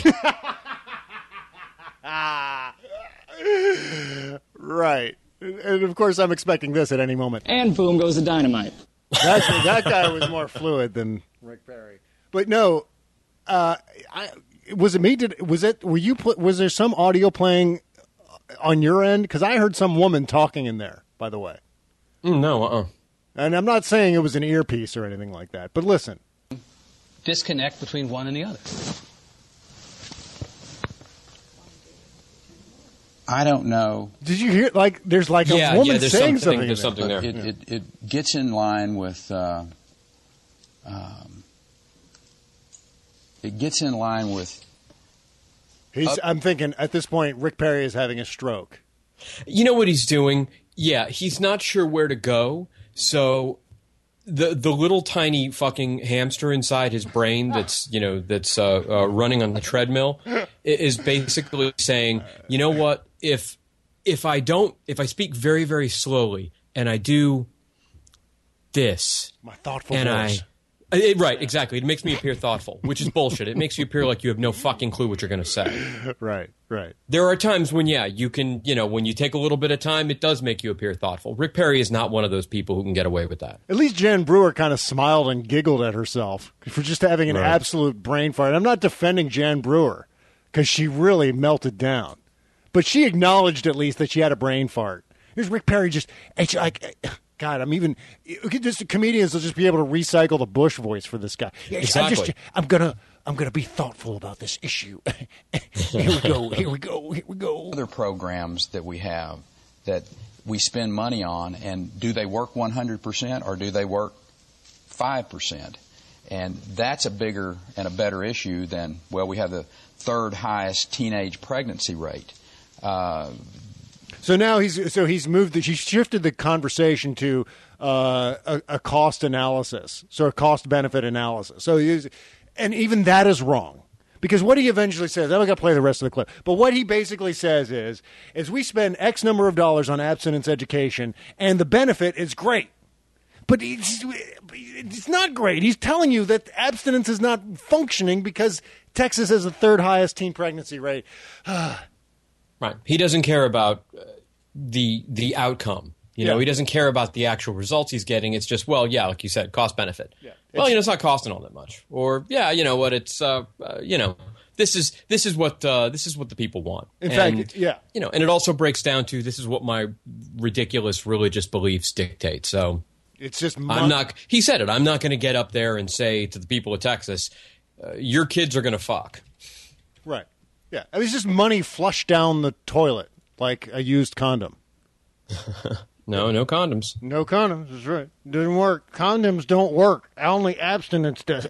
Right. And of course I'm expecting this at any moment. And boom goes the dynamite. That guy was more fluid than Rick Perry. But no, was it me? Was there some audio playing on your end? Because I heard some woman talking in there, by the way. No, And I'm not saying it was an earpiece or anything like that, but listen. disconnect between one and the other. I don't know. Did you hear? Like, there's like a woman there's saying something. something. There's something there. It gets in line with. It gets in line with. I'm thinking at this point, Rick Perry is having a stroke. You know what he's doing? Yeah, he's not sure where to go. So the little tiny fucking hamster inside his brain that's running on the treadmill is basically saying, you know what? If I speak very, very slowly and I do this, my thoughtful and voice. Right, exactly. It makes me appear thoughtful, which is bullshit. It makes you appear like you have no fucking clue what you're going to say. Right. There are times when, you can, when you take a little bit of time, it does make you appear thoughtful. Rick Perry is not one of those people who can get away with that. At least Jan Brewer kind of smiled and giggled at herself for just having an absolute brain fart. I'm not defending Jan Brewer because she really melted down. But she acknowledged at least that she had a brain fart. Here's Rick Perry just, it's like... God, comedians will just be able to recycle the Bush voice for this guy. Exactly. I'm gonna be thoughtful about this issue. Here we go. Other programs that we have that we spend money on, and do they work 100% or do they work 5%? And that's a bigger and a better issue than, we have the third highest teenage pregnancy rate. So now he's shifted the conversation to a cost analysis, so a cost benefit analysis. And even that is wrong, because what he eventually says, I'm going to play the rest of the clip, but what he basically says is we spend X number of dollars on abstinence education, and the benefit is great. But it's not great. He's telling you that abstinence is not functioning because Texas has the third highest teen pregnancy rate. Right. He doesn't care about the outcome. He doesn't care about the actual results he's getting. It's just, like you said, cost benefit. Yeah. It's not costing all that much. Or, it's this is what the people want. In fact, and it also breaks down to, this is what my ridiculous religious beliefs dictate. So it's just he said it. I'm not going to get up there and say to the people of Texas, your kids are going to fuck. Right. Yeah, it was just money flushed down the toilet like a used condom. No condoms. No condoms, that's right. Didn't work. Condoms don't work. Only abstinence does.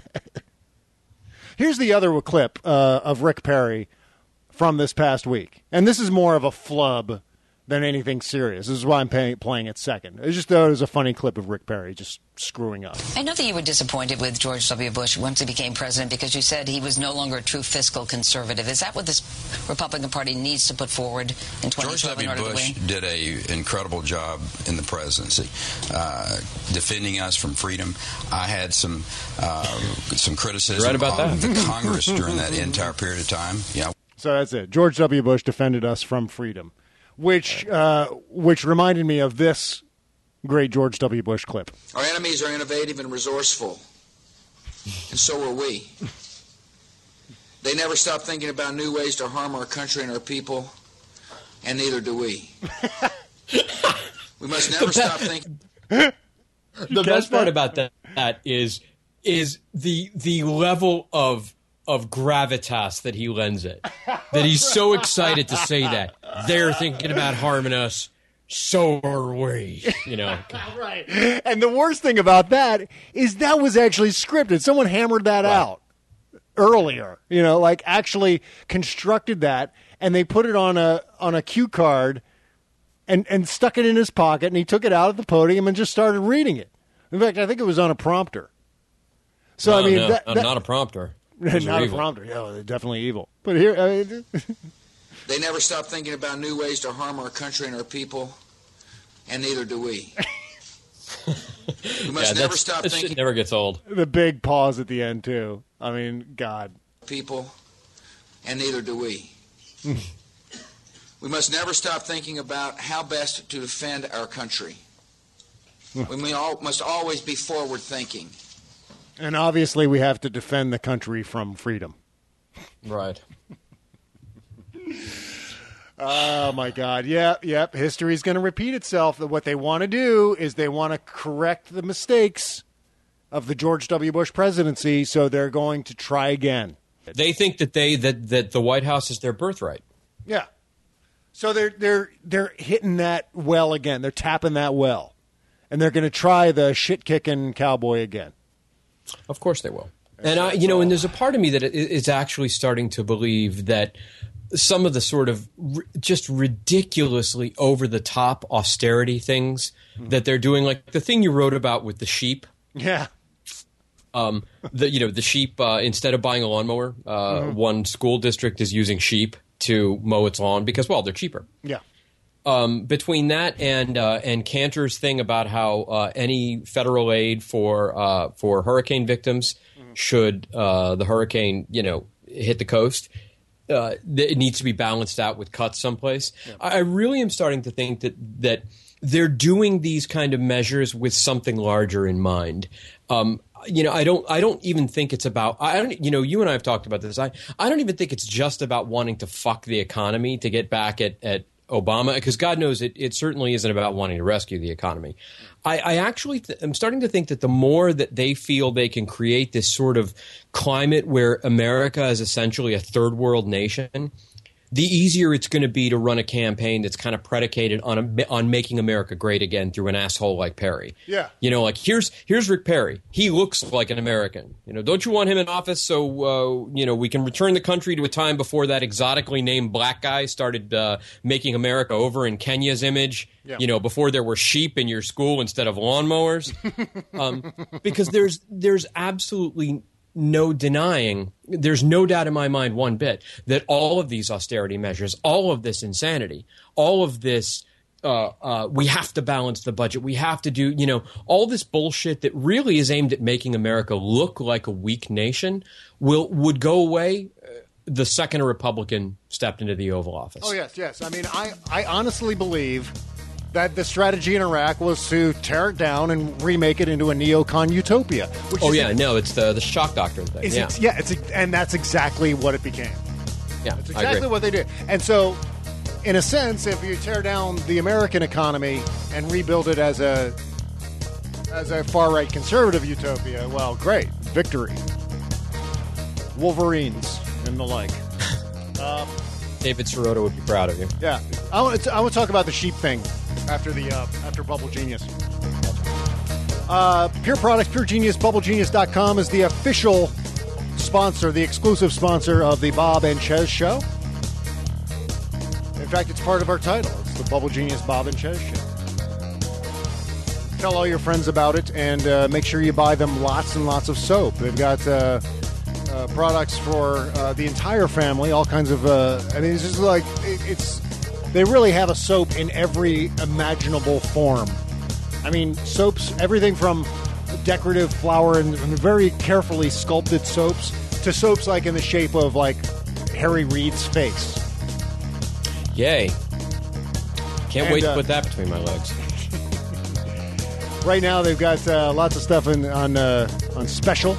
Here's the other clip of Rick Perry from this past week. And this is more of a flub than anything serious. This is why I'm playing it second. I just thought it was a funny clip of Rick Perry just screwing up. I know that you were disappointed with George W. Bush once he became president because you said he was no longer a true fiscal conservative. Is that what this Republican Party needs to put forward in 2012 in order to win? George W. Bush did an incredible job in the presidency, defending us from freedom. I had some criticism of the Congress during that entire period of time. Yeah. So that's it. George W. Bush defended us from freedom. Which reminded me of this great George W. Bush clip. Our enemies are innovative and resourceful, and so are we. They never stop thinking about new ways to harm our country and our people, and neither do we. We must never stop thinking. The best part about that is the level of gravitas that he lends it. That he's so excited to say that. They're thinking about harming us. So are we. Right. And the worst thing about that is that was actually scripted. Someone hammered that out earlier. Actually constructed that, and they put it on a cue card and stuck it in his pocket, and he took it out at the podium and just started reading it. In fact, I think it was on a prompter. So not a prompter. Not a prompter. Yeah, they're definitely evil. But here, they never stop thinking about new ways to harm our country and our people, and neither do we. We must never stop thinking. Shit never gets old. The big pause at the end too. I mean, God. People, and neither do we. We must never stop thinking about how best to defend our country. We must always be forward thinking. And obviously, we have to defend the country from freedom. Right. Oh, my God. Yep. History's going to repeat itself. What they want to do is they want to correct the mistakes of the George W. Bush presidency, so they're going to try again. They think that that the White House is their birthright. Yeah. So they're hitting that well again. They're tapping that well. And they're going to try the shit-kicking cowboy again. Of course they will. And and there's a part of me that is actually starting to believe that some of the sort of just ridiculously over-the-top austerity things that they're doing, like the thing you wrote about with the sheep. Yeah. The sheep, instead of buying a lawnmower, one school district is using sheep to mow its lawn because, well, they're cheaper. Yeah. Between that and Cantor's thing about how any federal aid for hurricane victims, should the hurricane hit the coast, it needs to be balanced out with cuts someplace. Yeah. I really am starting to think that they're doing these kind of measures with something larger in mind. I don't even think it's about. You and I have talked about this. I don't even think it's just about wanting to fuck the economy to get back at Obama, because God knows it certainly isn't about wanting to rescue the economy. I actually am starting to think that the more that they feel they can create this sort of climate where America is essentially a third world nation, the easier it's going to be to run a campaign that's kind of predicated on making America great again through an asshole like Perry. Yeah. Like here's Rick Perry. He looks like an American. Don't you want him in office so we can return the country to a time before that exotically named black guy started making America over in Kenya's image? Yeah. Before there were sheep in your school instead of lawnmowers. Because there's absolutely no denying, there's no doubt in my mind one bit that all of these austerity measures, all of this insanity, all of this we have to balance the budget, we have to do, all this bullshit that really is aimed at making America look like a weak nation would go away the second a Republican stepped into the Oval Office. Oh, yes. I mean, I honestly believe that the strategy in Iraq was to tear it down and remake it into a neocon utopia. It's the shock doctrine thing. And that's exactly what it became. Yeah, it's exactly what they did. And so, in a sense, if you tear down the American economy and rebuild it as a far-right conservative utopia, well, great. Victory. Wolverines and the like. David Sirota would be proud of you. Yeah. I want to talk about the sheep thing after Bubble Genius. Pure Products, Pure Genius, BubbleGenius.com is the official sponsor, the exclusive sponsor of the Bob and Chez Show. In fact, it's part of our title. It's the Bubble Genius Bob and Chez Show. Tell all your friends about it and make sure you buy them lots and lots of soap. They've got products for the entire family, all kinds of. It's just like they really have a soap in every imaginable form. I mean, soaps, everything from decorative flower and very carefully sculpted soaps to soaps like in the shape of like Harry Reid's face. Yay! Can't wait to put that between my legs. Right now, they've got lots of stuff on special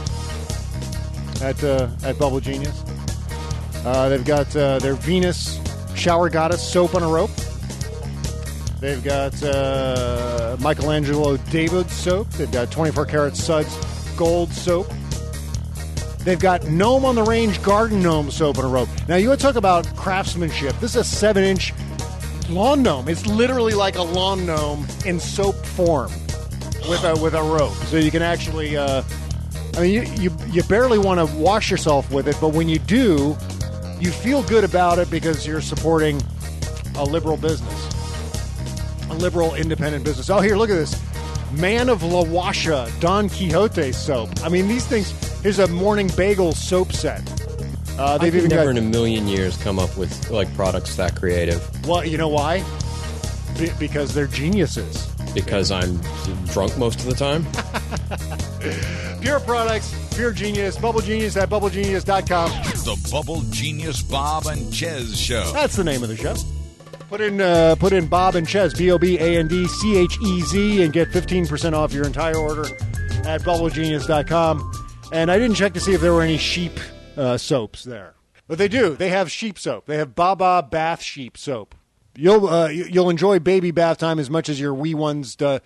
at Bubble Genius. They've got their Venus Shower Goddess soap on a rope. They've got Michelangelo David soap. They've got 24 Karat Suds Gold soap. They've got Gnome on the Range Garden Gnome soap on a rope. Now, you want to talk about craftsmanship. This is a 7-inch lawn gnome. It's literally like a lawn gnome in soap form with a rope. So you can actually... you barely want to wash yourself with it, but when you do, you feel good about it because you're supporting a liberal business. A liberal independent business. Oh, here, look at this. Man of La Washa Don Quixote soap. I mean, these things... Here's a morning bagel soap set. They've even never in a million years come up with like products that creative. Well, you know why? Because they're geniuses. Because I'm drunk most of the time? Pure Products, Pure Genius, Bubble Genius at BubbleGenius.com. The Bubble Genius Bob and Chez Show. That's the name of the show. Put in Bob and Chez, BOBANDCHEZ, and get 15% off your entire order at BubbleGenius.com. And I didn't check to see if there were any sheep soaps there. But they do. They have sheep soap. They have Baba Bath Sheep soap. You'll enjoy baby bath time as much as your wee one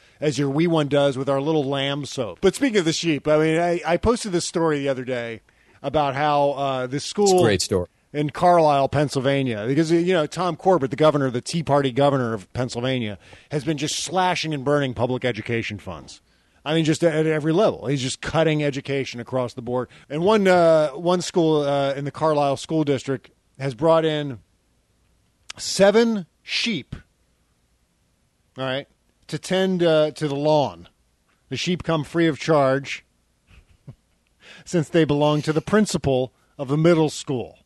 does with our little lamb soap. But speaking of the sheep, I mean, I posted this story the other day about how this school, it's a great story, in Carlisle, Pennsylvania, because Tom Corbett, the governor, the Tea Party governor of Pennsylvania, has been just slashing and burning public education funds. I mean, just at every level. He's just cutting education across the board. And one school in the Carlisle School District has brought in 7 sheep, all right, to tend to the lawn. The sheep come free of charge since they belong to the principal of the middle school.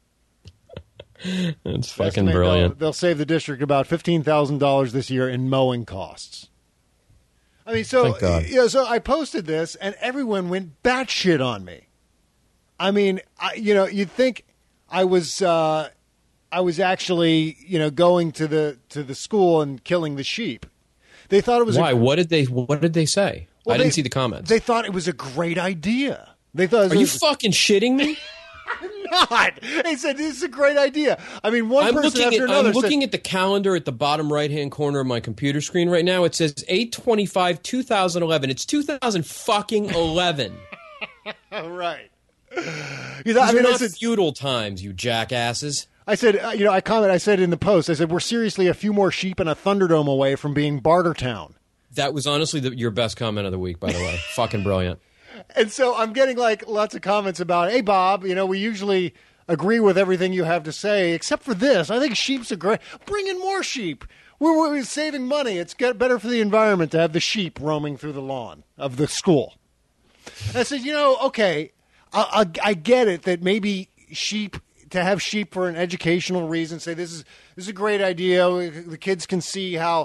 That's fucking brilliant. They'll save the district about $15,000 this year in mowing costs. I mean, so so I posted this, and everyone went batshit on me. I mean, you'd think I was actually, going to the school and killing the sheep. They thought it was why? What did they say? Well, I didn't see the comments. They thought it was a great idea. They thought, are you fucking shitting me? I'm not. They said this is a great idea. I mean, one person after another. I'm looking at the calendar at the bottom right-hand corner of my computer screen right now. It says 8/25/2011. It's 2011. Right. These are not feudal times, you jackasses. I said, I said in the post, I said, we're seriously a few more sheep and a Thunderdome away from being Bartertown. That was honestly your best comment of the week, by the way. Fucking brilliant. And so I'm getting lots of comments about, hey, Bob, we usually agree with everything you have to say, except for this. I think sheep's are great. Bring in more sheep. We're saving money. It's better for the environment to have the sheep roaming through the lawn of the school. And I said, okay, I get it that maybe to have sheep for an educational reason, say this is a great idea. The kids can see how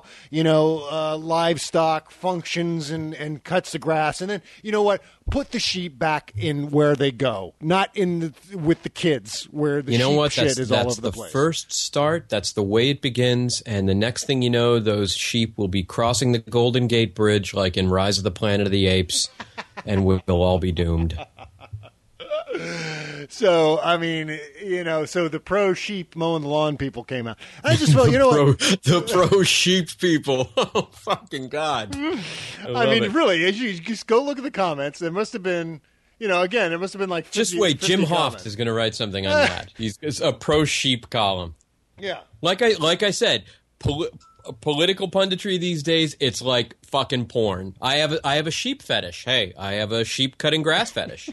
livestock functions and cuts the grass, and then put the sheep back in where they go, not with the kids where the shit is all over the place. That's the first start. That's the way it begins, and the next thing you know, those sheep will be crossing the Golden Gate Bridge like in Rise of the Planet of the Apes, and we'll all be doomed. So, I mean, so the pro sheep mowing the lawn people came out. And I just felt, the pro sheep people. Oh, fucking God. I mean, really, you just go look at the comments. There must have been, again, it must have been like 50, just wait, Jim comments. Hoft is going to write something on that. It's a pro sheep column. Yeah. Like I said, political punditry these days, it's like fucking porn. I have a sheep fetish. Hey, I have a sheep cutting grass fetish.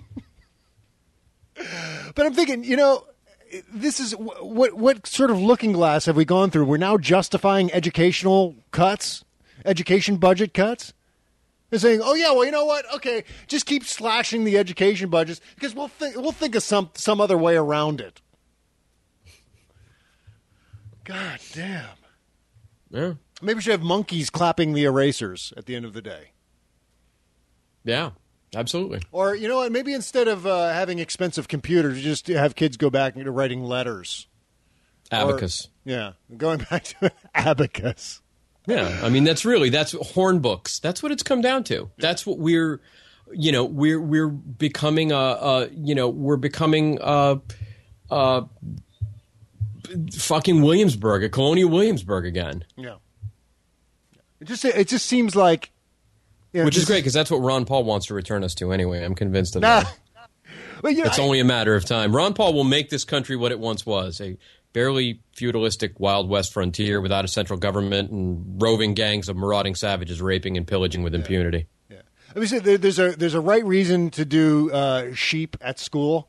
But I'm thinking, this is what sort of looking glass have we gone through? We're now justifying educational cuts, education budget cuts. They're saying, oh yeah, well, you know what? Okay, just keep slashing the education budgets because we'll think of some other way around it. God damn. Yeah. Maybe we should have monkeys clapping the erasers at the end of the day. Yeah. Absolutely. Or, what, maybe instead of having expensive computers, just have kids go back into writing letters. Abacus. Going back to abacus. Yeah, I mean, that's horn books. That's what it's come down to. That's what we're becoming fucking Williamsburg, a Colonial Williamsburg again. Yeah. It just seems like... Which is great, because that's what Ron Paul wants to return us to anyway. I'm convinced of that. Well, it's only a matter of time. Ron Paul will make this country what it once was, a barely feudalistic Wild West frontier without a central government and roving gangs of marauding savages raping and pillaging with impunity. Yeah. Let me say, there's a right reason to do sheep at school.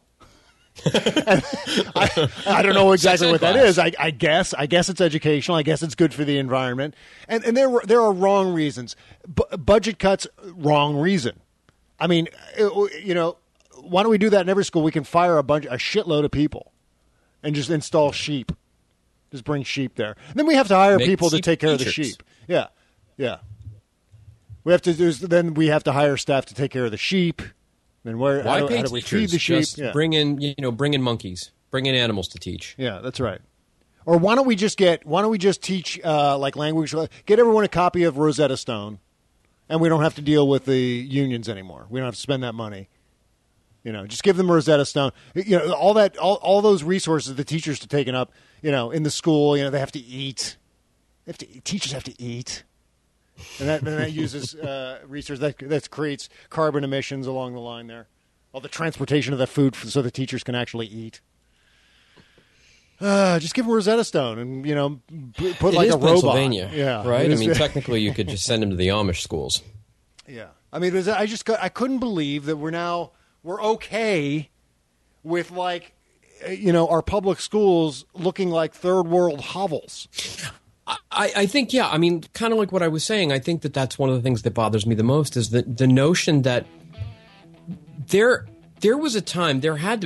I don't know exactly what that is. I guess it's educational. I guess it's good for the environment. And there are wrong reasons. Budget cuts, wrong reason. I mean, why don't we do that in every school? We can fire a shitload of people and just install sheep. Just bring sheep there. And then we have to hire people to take care of the sheep. Yeah. Yeah. We have to hire staff to take care of the sheep. And how do we feed the sheep? Just bring in monkeys, bring in animals to teach. Yeah, that's right. Or why don't we just teach like language? Get everyone a copy of Rosetta Stone, and we don't have to deal with the unions anymore. We don't have to spend that money. Just give them Rosetta Stone. All those resources the teachers are taking up. In the school, they have to eat. Teachers have to eat. And that uses research that creates carbon emissions along the line there. All the transportation of that food so the teachers can actually eat. Just give them Rosetta Stone and, put like a robot. Pennsylvania, yeah, right? I mean, technically you could just send them to the Amish schools. Yeah. I mean, I couldn't believe that we're okay with our public schools looking like third world hovels. I think, yeah. I mean, kind of like what I was saying. I think that's one of the things that bothers me the most is the notion that there was a time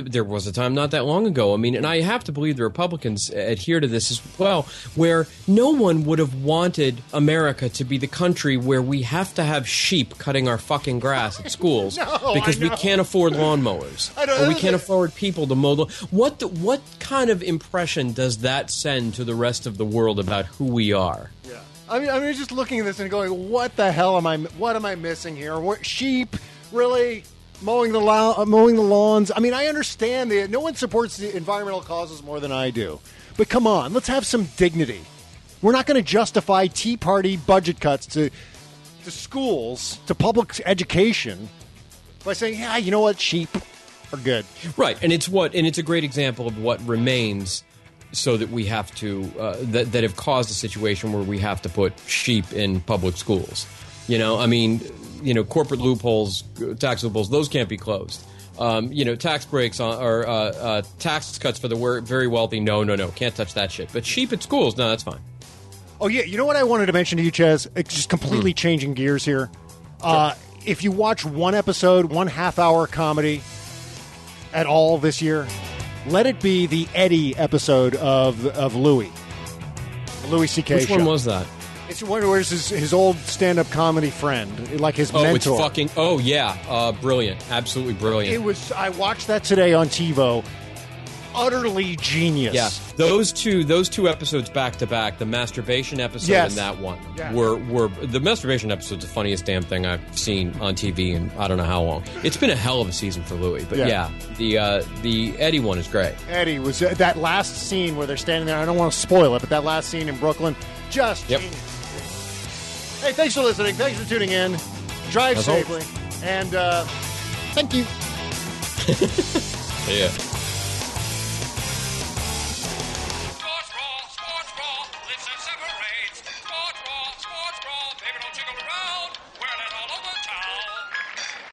not that long ago. I mean, and I have to believe the Republicans adhere to this as well, where no one would have wanted America to be the country where we have to have sheep cutting our fucking grass at schools because we can't afford lawnmowers or we can't afford people to mow. What kind of impression does that send to the rest of the world about who we are? Yeah, I mean, just looking at this and going, what the hell am I missing here? Sheep, really? Mowing the lawns. I mean, I understand that no one supports the environmental causes more than I do. But come on, let's have some dignity. We're not going to justify Tea Party budget cuts to schools, to public education, by saying, yeah, you know what, sheep are good. Right, and it's a great example of what remains so that we have to, that have caused a situation where we have to put sheep in public schools. I mean, corporate loopholes, tax loopholes, those can't be closed. Tax breaks or tax cuts for the very wealthy, no, can't touch that shit. But sheep at schools, no, that's fine. Oh, yeah, you know what I wanted to mention to you, Ches? It's just completely changing gears here. Sure. If you watch one episode, 1.5 hour comedy at all this year, let it be the Eddie episode of Louis. The Louis C.K. Which show. one was that? It's where's his old stand-up comedy friend, like his mentor. Brilliant, absolutely brilliant. I watched that today on TiVo. Utterly genius. Yeah, those two episodes back to back, the masturbation episode and that one were the masturbation episode's the funniest damn thing I've seen on TV in I don't know how long. It's been a hell of a season for Louis, but the Eddie one is great. Eddie was that last scene where they're standing there. I don't want to spoil it, but that last scene in Brooklyn, just genius. Hey, thanks for listening. Thanks for tuning in. Drive safely. And thank you. Yeah.